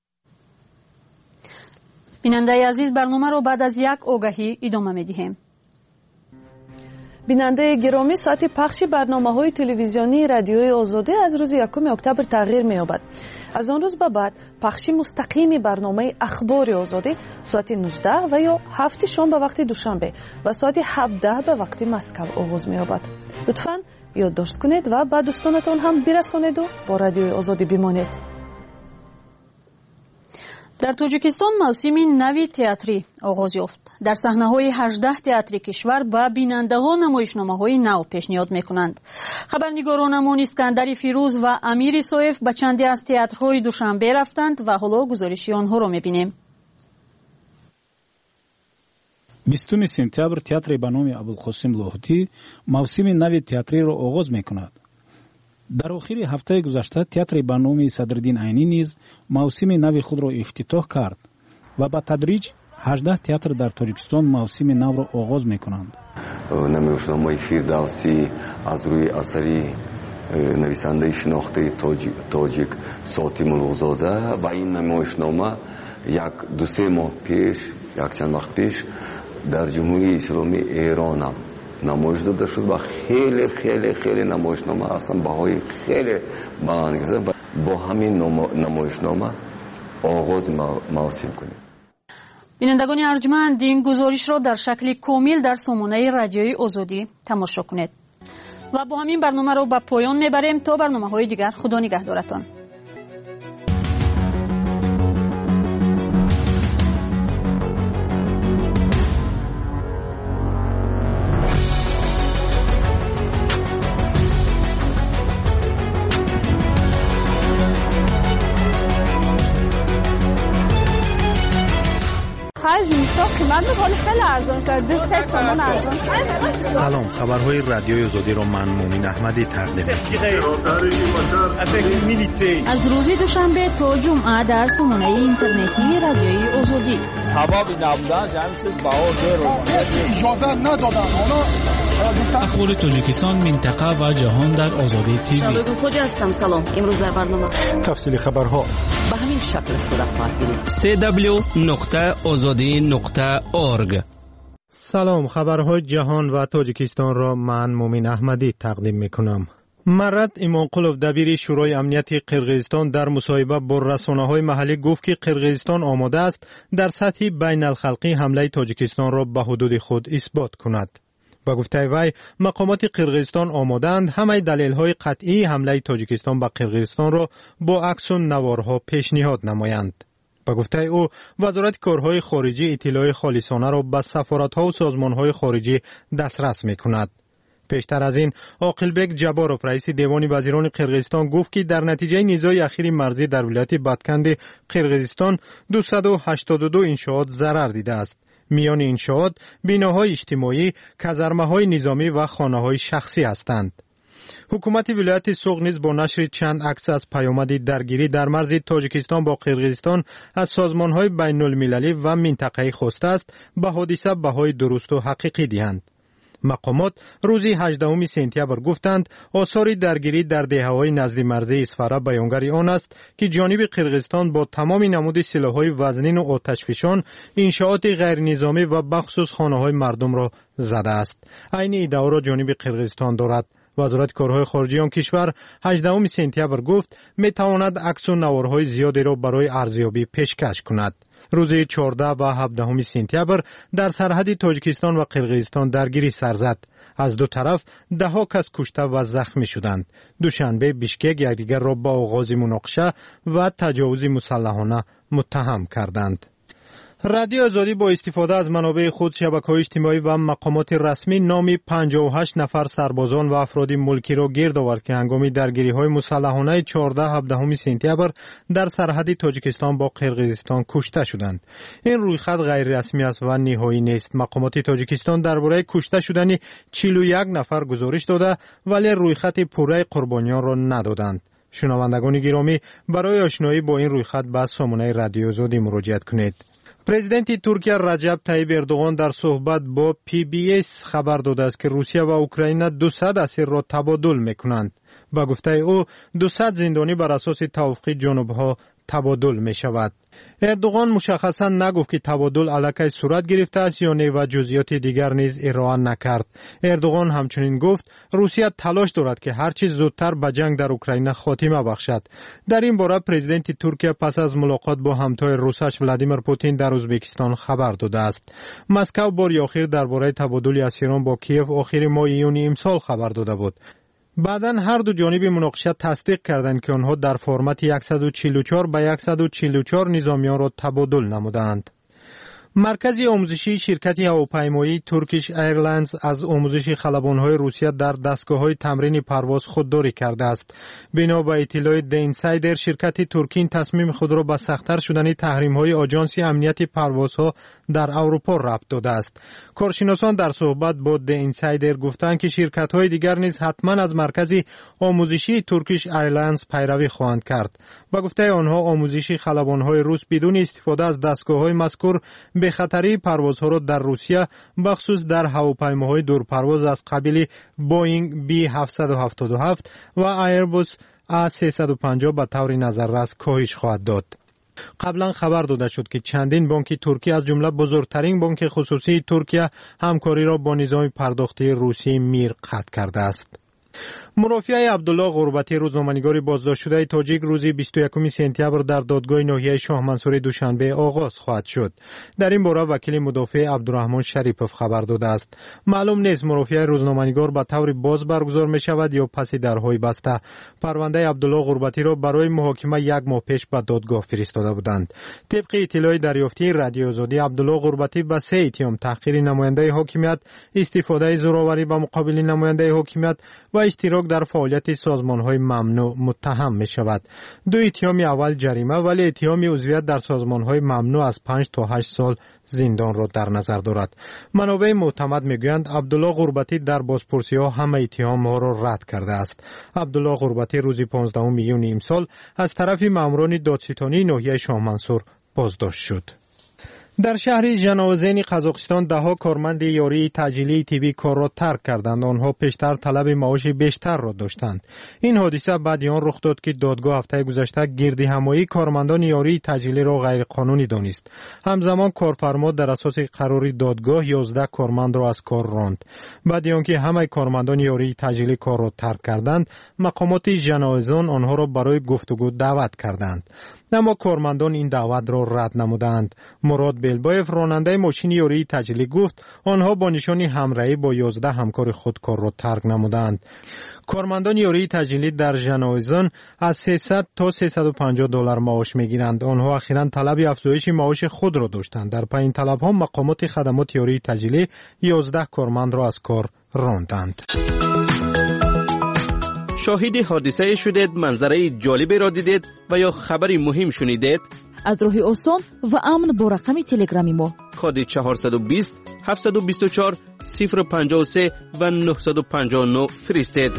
бинандаи азиз, барномаро баъд аз як огаҳӣ идома медиҳем. бинандаи гиромӣ, соати пахши барномаҳои телевизионии радиои озодӣ аз рӯзи 1 октябр тағйир меёбад. аз он рӯз ба баъд пахши мустақими барномаи ахбори озодӣ соати 19 ва ё 7 шом ба вақти душанбе ва соати 17 ба вақти Москав оғоз меёбад. лутфан ёддошт кунед ва ба дӯстонатон ҳам бирасонеду бо радиои озодӣ бимонед. дар тоҷикистон мавсими нави театрӣ оғоз ёфт. дар саҳнаҳои 18 театри кишвар ба бинандаҳо намоишномаҳои нав пешниҳод мекунанд. хабарнигоронамон Искандари Фирӯз ва Амир Исоев ба чанде аз театрҳои Душанбе рафтанд ва ҳоло гузориши онҳоро мебинем. 20 сентябр театри ба номи Абулқосим Лоҳутӣ мавсими нави театриро оғоз мекунад. дар охири ҳафтаи гузашта театри ба номи Садриддин Айнӣ низ мавсими нави худро ифтитоҳ кард و با تدریج 18 تئاتر در تاجیکستان موسم نو را آغاز میکنند. نمایشنامه فیردوسی از روی اثری نویسنده شناخته تاجیک ساتی ملوزاده و این نمایشنامه دو سه ماه پیش یک چند وقت پیش در جمهوری اسلامی ایران هم نمایش داده شد و خیلی خیلی خیلی نمایشنامه اصلا بهای خیلی بلند گرفته. با همین نمایشنامه آغاز موسم کنیم. بینندگان ارجمند، این گزارش را در شکل کامل در سامانه رادیوی آزادی تماشا کنید و با همین برنامه را به پایان میبریم. تا برنامه‌های دیگر، خدا نگهدارتان. سلام، خبرهای رادیوی آزادی را من مومن احمدی تقدیم می‌کنم. از روز دوشنبه تا جمعه در سامانه اینترنتی رادیوی آزادی. اخبار تاجیکستان، منطقه و جهان در آزادی تیوی. شبگو خوجا هستم. سلام. امروز در برنامه تفصیل خبرها به همین شکل خود اخبار گیرید. www.azadi.org. سلام، خبرهای جهان و تاجیکستان را من مومن احمدی تقدیم میکنم. مرت ایمانقلوف دبیر شورای امنیتی قرقیزستان در مصاحبه با رسانه‌های محلی گفت که قرقیزستان آماده است در سطح بین الخلقی حمله تاجیکستان را به حدود خود اثبات کند. با گفته وی مقامات قرقیزستان آماده‌اند همه دلایل قطعی حمله تاجیکستان به قرقیزستان را با عکس و نوارها پیشنهاد نمایند. با گفته او وزارت کارهای خارجی اطلاع خالصانه را به سفارت‌ها و سازمان‌های خارجی دسترس می‌کند. پیشتر از این عاقلبک جباروف رئیس دیوان وزیران قرقیزستان گفت که در نتیجه نزاع اخیر مرزی در ولایت بادکند قرقیزستان 282 انشاءات ضرر دیده است. میان انشاءات بناهای اجتماعی، کازارمه‌های نظامی و خانه‌های شخصی هستند. حکومت ولایت سوغ نیز با نشر چند عکس از پیامد درگیری در مرز تاجیکستان با قرقیزستان از سازمان‌های بین‌المللی و منطقه‌ای خواسته است به حادثه بهای درست و حقیقی دهند. مقامات روز 18 سپتامبر گفتند آثار درگیری در دهه‌های نزد مرزی اسفره بیانگر آن است که جانب قرقیزستان با تمام نمود سلاح‌های وزنین و آتشفشان انشاءات غیر نظامی و بخصوص خانه‌های مردم را زده است. عین ادعا را جانب قرقیزستان دارد. وزارت کارهای خارجی آن کشور 18 سپتامبر گفت میتواند عکس و نوارهای زیادی را برای ارزیابی پیشکش کند. روز 14 و 17 سپتامبر در سرحد تاجیکستان و قرقیزستان درگیری سر زد. از دو طرف ده‌ها کس کشته و زخمی شدند. دوشنبه بیشکک یکدیگر را با آغاز مناقشه و تجاوز مسلحانه متهم کردند. رادیو آزادی با استفاده از منابع خود، شبکه‌های اجتماعی و مقامات رسمی نام 58 نفر سربازان و افراد ملکی را گرد آورد که هنگام درگیری‌های مسلحانه 14-17 سپتامبر در سرحد تاجیکستان با قرقیزستان کشته شدند. این رویخط غیر رسمی است و نهایی نیست. مقامات تاجیکستان درباره کشته شدن 41 نفر گزارش داده ولی رویخط پوره قربانیان را ندادند. شنوندگان گرامی، برای آشنایی با این رویخط به سامانه رادیو آزادی مراجعه کنید. پرزیدنت ترکیه رجب طیب اردوغان در صحبت با PBS خبر داده است که روسیه و اوکراین 200 اسیر را تبادل میکنند. با گفته او 200 زندانی بر اساس توافق جنوبها تبادل می شود. اردوغان مشخصا نگفت که تبادل الکی صورت گرفته است یا نه و جزئیات دیگر نیز ارائه نکرد. اردوغان همچنین گفت روسیه تلاش دارد که هر چیز زودتر به جنگ در اوکراین خاتمه بخشد. در این باره پرزیدنت ترکیه پس از ملاقات با همتای روسش ولادیمیر پوتین در ازبکستان خبر داده است. مسکو بار اخیر درباره تبادل اسیران با کیف آخر ماه یونیو امسال خبر داده بود. بعداً هر دو جانب مناقشه تصدیق کردند که آنها در فرمت 144 به 144 نظامیان را تبادل نمودند. مرکز آموزشی شرکت هواپیمایی ترکیش ایرلاینز از آموزش خلبان‌های روسیه در دستگاه‌های تمرین پرواز خودداری کرده است. بنا به اطلاع د اینسایدر، شرکت ترکین تصمیم خود را به سخت‌تر شدن تحریم‌های آژانس امنیت پروازها در اروپا ربط داده است. کارشناسان در صحبت با د اینسایدر گفتند که شرکت‌های دیگر نیز حتما از مرکز آموزشی ترکیش ایرلاینز پیروی خواهند کرد. با گفته آنها آموزش خلبان‌های روس بدون استفاده از دستگاه‌های مذکور به خطری پروازها را در روسیه بخصوص در هواپیماهای دورپرواز از قبیل بوئینگ بی 777 و ایربوس A350 به طور نظررس کاهش خواهد داد. قبلا خبر داده شد که چندین بانک ترکی از جمله بزرگترین بانک خصوصی ترکیه همکاری را با نظام پرداختی روسی میر قطع کرده است. مرافعه عبدالله غربتی روزنامه‌نگار بازداشت شده تاجیک روز 21 سپتامبر در دادگاه ناحیه شاه منصور دوشنبه آغاز خواهد شد. در این باره وکیل مدافع عبدالرحمن شریپوف خبر داده است. معلوم نیست مرافعه روزنامه‌نگار به طور باز برگزار می شود یا پس درهای بسته. پرونده عبدالله غربتی را برای محاکمه یک ماه پیش به دادگاه فرستاده بودند. طبق اطلاع دریافتی رادیو آزادی، عبدالله غربتی به 3 اتهام تحقیر نماینده حاکمیت، استفاده زوراوری به مقابل نماینده حاکمیت و اشتراک در فعالیت سازمان‌های ممنوع متهم می شود. 2 اتهام اول جریمه ولی اتهام عضویت در سازمان‌های ممنوع از 5 تا 8 سال زندان را در نظر دارد. منابع معتمد میگویند عبدالله غربتی در بازپرسی‌ها همه اتهام‌ها را رد کرده است. عبدالله غربتی روز 15 میلیون امسال از طرف ماموران دادستانی ناحیه شاه منصور بازداشت شد. در شهر ژناوزن قزاقستان دهها کارمند یاری تجلیل طبی کار را ترک کردند. آنها پیشتر طلب معاش بیشتر را داشتند. این حادثه بعد آن رخ داد که دادگاه هفته گذشته گردهمایی کارمندان یاری تجلیل را غیر قانونی دانست. همزمان کارفرما در اساس قرار دادگاه 11 کارمند را از کار راند. بعد آنکه همه کارمندان یاری تجلیل کار را ترک کردند، مقامات ژناوزن آنها را برای گفتگو دعوت کردند. اما کارمندان این دعوت را رد نمودند. مراد بیلبایف راننده ماشین یاری تجلی گفت آنها با نشان همراهی با 11 همکار خود کار را ترک نمودند. کارمندان یاری تجلی در ژناوزن از 300 تا 350 دلار معاش میگیرند. آنها اخیراً طلب افزایش معاش خود را داشتند. در پایین طلب ها مقامات خدمات یاری تجلی 11 کارمند را از کار راندند. شاهد حادثه شدید، منظره جالبی را دیدید و یا خبری مهم شنیدید؟ از راه آسان و امن با رقم تلگرامی ما کد 420 724 053 و 959 فرستید.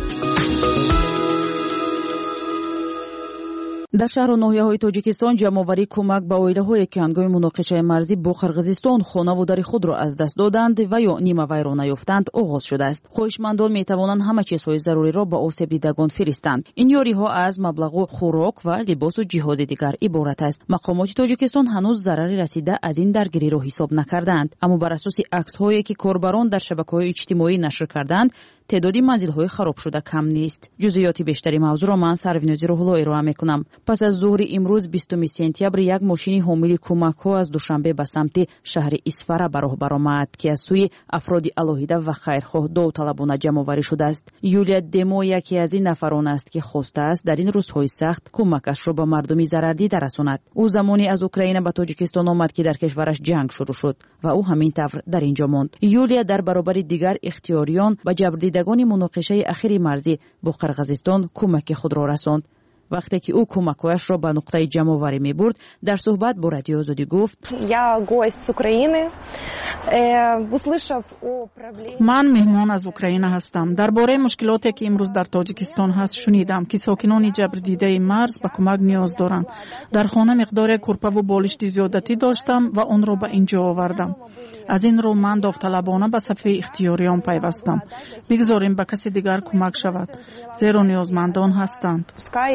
در شهر و ناحیه‌های تاجیکستان جمع‌آوری کمک به اویله‌هایی که هنگام مناقشه مرزی با قرقیزستان خانه و در خود را از دست دادند و یا نیمه ویرانه یافتند آغاز شده است. خواهشمندان می‌توانند همه چیزهای ضروری را به آسیب دیدگان فرستند. این یاری‌ها از مبلغ خوراک و لباس و جهاز دیگر عبارت است. مقامات تاجیکستان هنوز ضرری رسیده از این درگیری را حساب نکردند، اما بر اساس عکس‌هایی که کاربران در شبکه‌های اجتماعی نشر کردند تعدادی منزل‌های خراب شده کم نیست. جزئیات بیشتری موضوع را من سروینازی روح‌الله ارائه می‌کنم. پس از ظهر امروز 20 سپتامبر یک ماشین حامل کمک‌ها از دوشنبه به سمت شهر اسفره به راه برآمد که از سوی افراد علاهیده و خیرخواه داوطلبانه جمع‌آوری شده است. یولیا دمو یکی از این نفران است که خواسته است در این روزهای سخت کمکش را به مردمی ضرردیده رساند. او زمانی از اوکراین به تاجیکستان آمد که در کشورش جنگ شروع شد و او همین طور در اینجا ماند. یولیا در برابر دیگر اختیاریان و جبردیدگان مناقشه اخیر مرزی با قرقیزستان کمک خود را رساند. وقتی که او کمک‌هایش را به نقطه جمع‌آوری می‌برد، در صحبت با رادیو آزادی گفت: من مهمان از اوکراین هستم. درباره مشکلاتی که امروز در تاجیکستان هست شنیدم که ساکنان جبردیده مرز به کمک نیاز دارند. در خانه مقدار کورپه و بالشت زیادتی داشتم و آن را به اینجا آوردم. از این رو من داوطلبانه به صف اختیاریان پیوستم. بگذاریم به کسی دیگر کمک شود، زیرا نیازمندان هستند.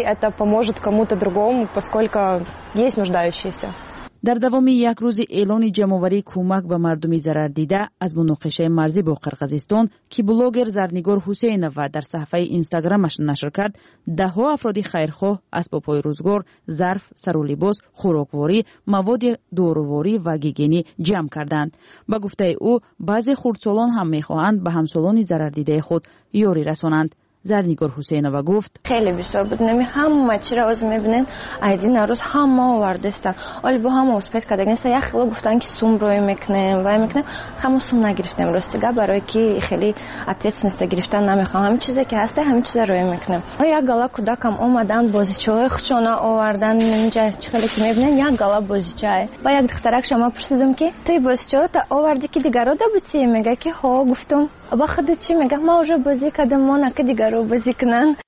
در دوام یک روز اعلان جمع‌آوری کمک به مردمی ضرر دیده از مناقشه مرزی با قرقیزستان که بلاگر زرنگار حسینова در صفحه اینستاگرامش نشر کرد، ده‌ها افراد خیرخواه اسباب‌های روزگار، ظرف، سر و لباس، خوراکواری، مواد داروواری و گیگینی جمع کردند. با گفته او بعضی خردسالان هم می‌خواهند به همسالان ضرر دیده خود یاری رسانند. زرنگار حسینова گفت: خیلی بیشتر بود. همه چی را از می‌بینین ایدین روز همه آورده است. ولی با هم اسپیت کردن است. یک خیلی گفتن که سوم روی میکنیم و میکنیم. همون سوم نگرفتیم راستیگه برای که خیلی اتویسنست گرفتن نمیخوام. همین چیزی که هست همین چیز روی میکنیم. یک گلا کودکم اومدن بازیچه‌های خشونه آوردن اینجا. خیلی که می‌بینین یک گلا بازیچه. با یک دخترک شما پرسیدم که تو بازیچه تا آوردی که دیگه رو دبوتی؟ میگه که ها. گفتم با خودت چی؟ میگه ما вже بازی کردم، ما نه که دیگه رو بازی کنن.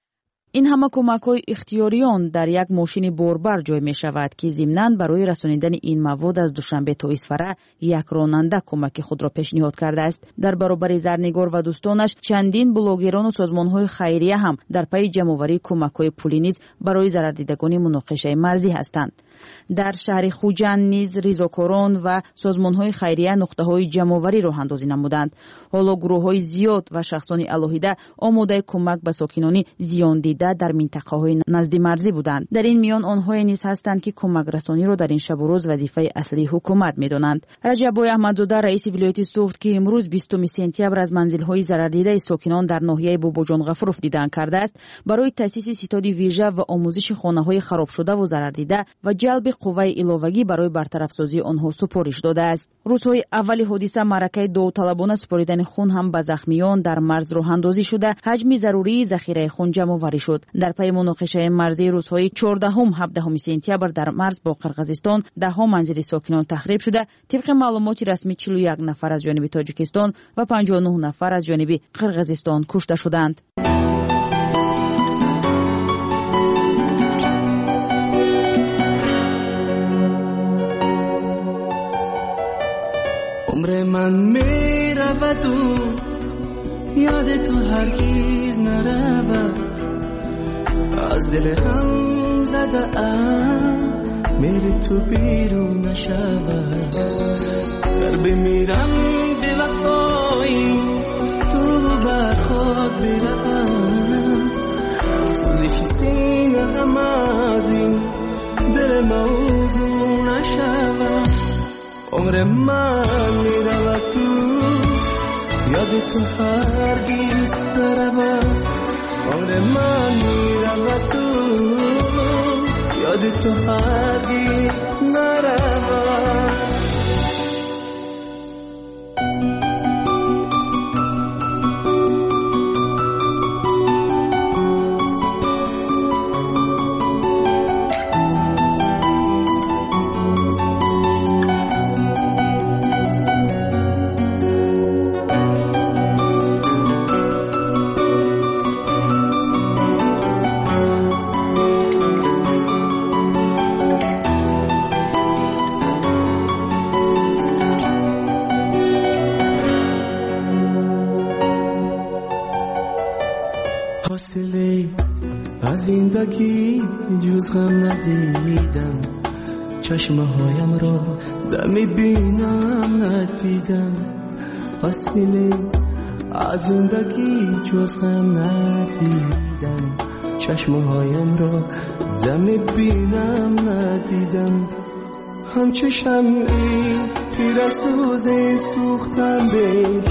این همه کمک‌های اختیاریان در یک ماشین باربر جای می شود که ضمناً برای رسانیدن این مواد از دوشنبه تا اسفره یک راننده کمک خود را پیشنهاد کرده است. در برابر زرنگار و دوستانش چندین بلاگران و سازمان‌های خیریه هم در پی جمع‌آوری کمک‌های پولی نیز برای ضرردیدگان مناقشه مرزی هستند. در شهر خوجند نیز ریزاکاران و سازمان‌های خیریه نقطه‌های جمع‌آوری راه اندازی نمودند. حالا گروه‌های زیاد و شخصان علاهیده آماده کمک به ساکنان زیان دیده در منطقه‌های نزد مرزی بودند. در این میان آنها نیز هستند که کمک رسانی را در این شب و روز وظیفه اصلی حکومت می‌دانند. رجب احمدزاده رئیس ولایت سوخت که امروز 20 سپتامبر از منزل‌های ضرردیده ساکنان در ناحیه باباجان غفروف دیدن کرده است، برای تأسیس ستاد ویژه و آموزش خانه‌های خراب شده و ضرردیده و جلب قوه علاوگی برای برطرف سازی آنها سپارش داده است. روزهای اول حادثه معرکه داوطلبانه سپاریدن خون هم به زخمیان در مرز راه اندازی شده، حجم ضروری ذخیره خون جمع آوری شد. در پی مناقشه مرزی روزهای 14 17 سپتامبر در مرز با قرقیزستان 10 منزل ساکنان تخریب شده. طبق معلومات رسمی 41 نفر از جانب تاجیکستان و 59 نفر از جانب قرقیزستان کشته شدند. عمر من می رود و یاد تو هرگیز نرود، از دل هم زده ام میری تو بیرون نشود. در بمیرم به وفایی تو بر خود بروم، سوزش سینه هم از این دل موضوع نشود. عمر من میرود تو یاد تو هرگیز نرود، عمر من میرود تو یاد تو هرگیز نرود. زندگی جز غم ندیدم، چشمه هایم را دمی بینم ندیدم. حاصله از زندگی جز غم ندیدم، چشمه هایم را دمی بینم ندیدم. همچو شمعی تیر سوز سوختم بهش،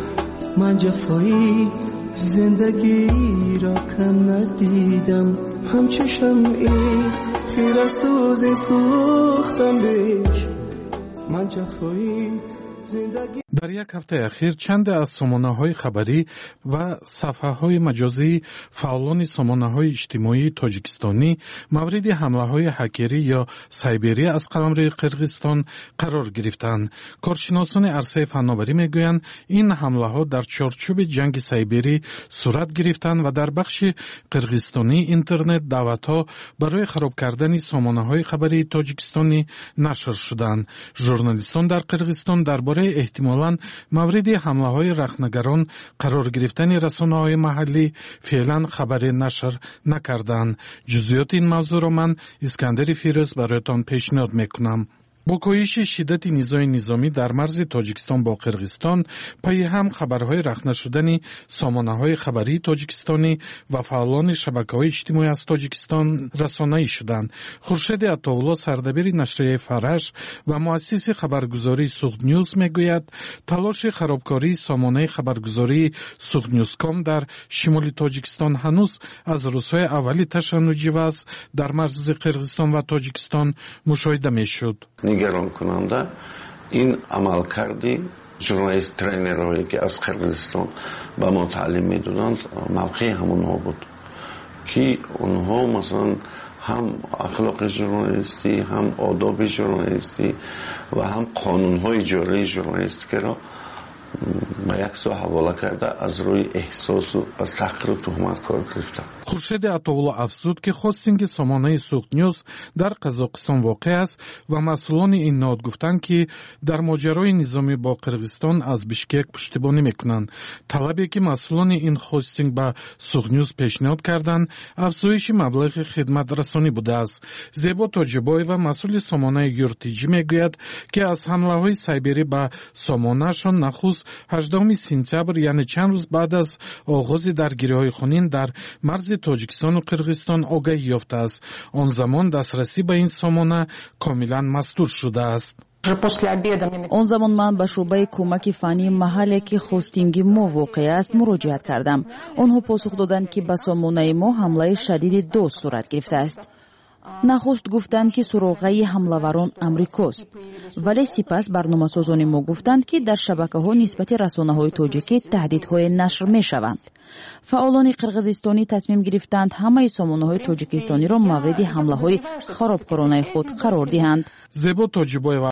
من جفایی زندگی را کم ندیدم. همچو شمعی تیر سوز سوختم بهش، من جفایی زندگی. در یک هفته اخیر چند از سامانه‌های خبری و صفحه‌های مجازی فعالان سامانه‌های اجتماعی تاجیکستانی مورد حمله‌های هکری یا سایبری از قلمرو قرقیزستان قرار گرفتند. کارشناسان عرصه فناوری میگویند این حمله‌ها در چارچوب جنگ سایبری صورت گرفتند و در بخش قرقیزستانی اینترنت دعوت‌ها برای خراب کردن سامانه‌های خبری تاجیکستانی نشر شدند. ژورنالیستان در قرقیزستان درباره احتمالاً مورد حمله‌های رخنگران قرار گرفتن رسانه‌های محلی فعلا خبر نشر نکردند. جزئیات این موضوع را من اسکندر فیروز برایتان پیشنهاد میکنم. با کاهش شدت نیزای نظامی در مرز تاجیکستان با قرقیزستان پی هم خبرهای رخنه شدن سامانه‌های خبری تاجیکستانی و فعالان شبکه‌های اجتماعی از تاجیکستان رسانه‌ای شدند. خورشید عطاالله سردبیر نشریه فرش و مؤسس خبرگزاری سوخت نیوز میگوید تلاش خرابکاری سامانه خبرگزاری سوخت نیوز کام در شمال تاجیکستان هنوز از روزهای اولی تشنجی وضع در مرز قرقیزستان و تاجیکستان مشاهده میشد. نگران کننده این عمل کردی ژورنالیست ترینرهایی که از قرقیزستان به ما تعلیم میدادند موقع همونها بود که اونها مثلا هم اخلاق ژورنالیستی، هم آداب ژورنالیستی و هم قانونهای جاری ژورنالیستی را با یک سو حواله کرده از روی احساس و از تحقیر و تهمت کار گرفتن. خورشید عطاالله افزود که خواستین سامانه سوخت‌نیوز در قزاقستان واقع است و مسئولان این نهاد گفتند که در ماجرای نظامی با قرغیزستان از بیشکک پشتیبانی میکنند. طلبی که مسئولان این خواستین به سوخت‌نیوز پیشنهاد کردند افزایش مبلغ خدمت رسانی بوده است. زیبا تاجبایова مسئول سامانه یورتیجی میگوید که از حمله های سایبری به سامانهشان نخست 18 سپتامبر یعنی چند روز بعد از آغاز درگیری های خونین در مرز تاجیکستان و قرغیزستان آگاهی یافته است. آن زمان دسترسی به این سامانه کاملا مستور شده است. آن زمان من به شعبه کمک فنی محلی که خواستینگی ما واقع است مراجعت کردم. آنها پاسخ دادند که به سامانه ما حمله شدید دو صورت گرفته است. نخست گفتند که سراغه حمله‌وران امریکاست، ولی سپس برنامه‌سازان ما گفتند که در شبکه‌ها نسبت رسانه‌های تاجیکی تهدیدهای نشر می‌شوند. فعالان قرغیزستانی تصمیم گرفتند همه سامانه‌های تاجیکستانی را مورد حمله‌های خرابکارانه خود قرار دهند. زیبا تاجبایова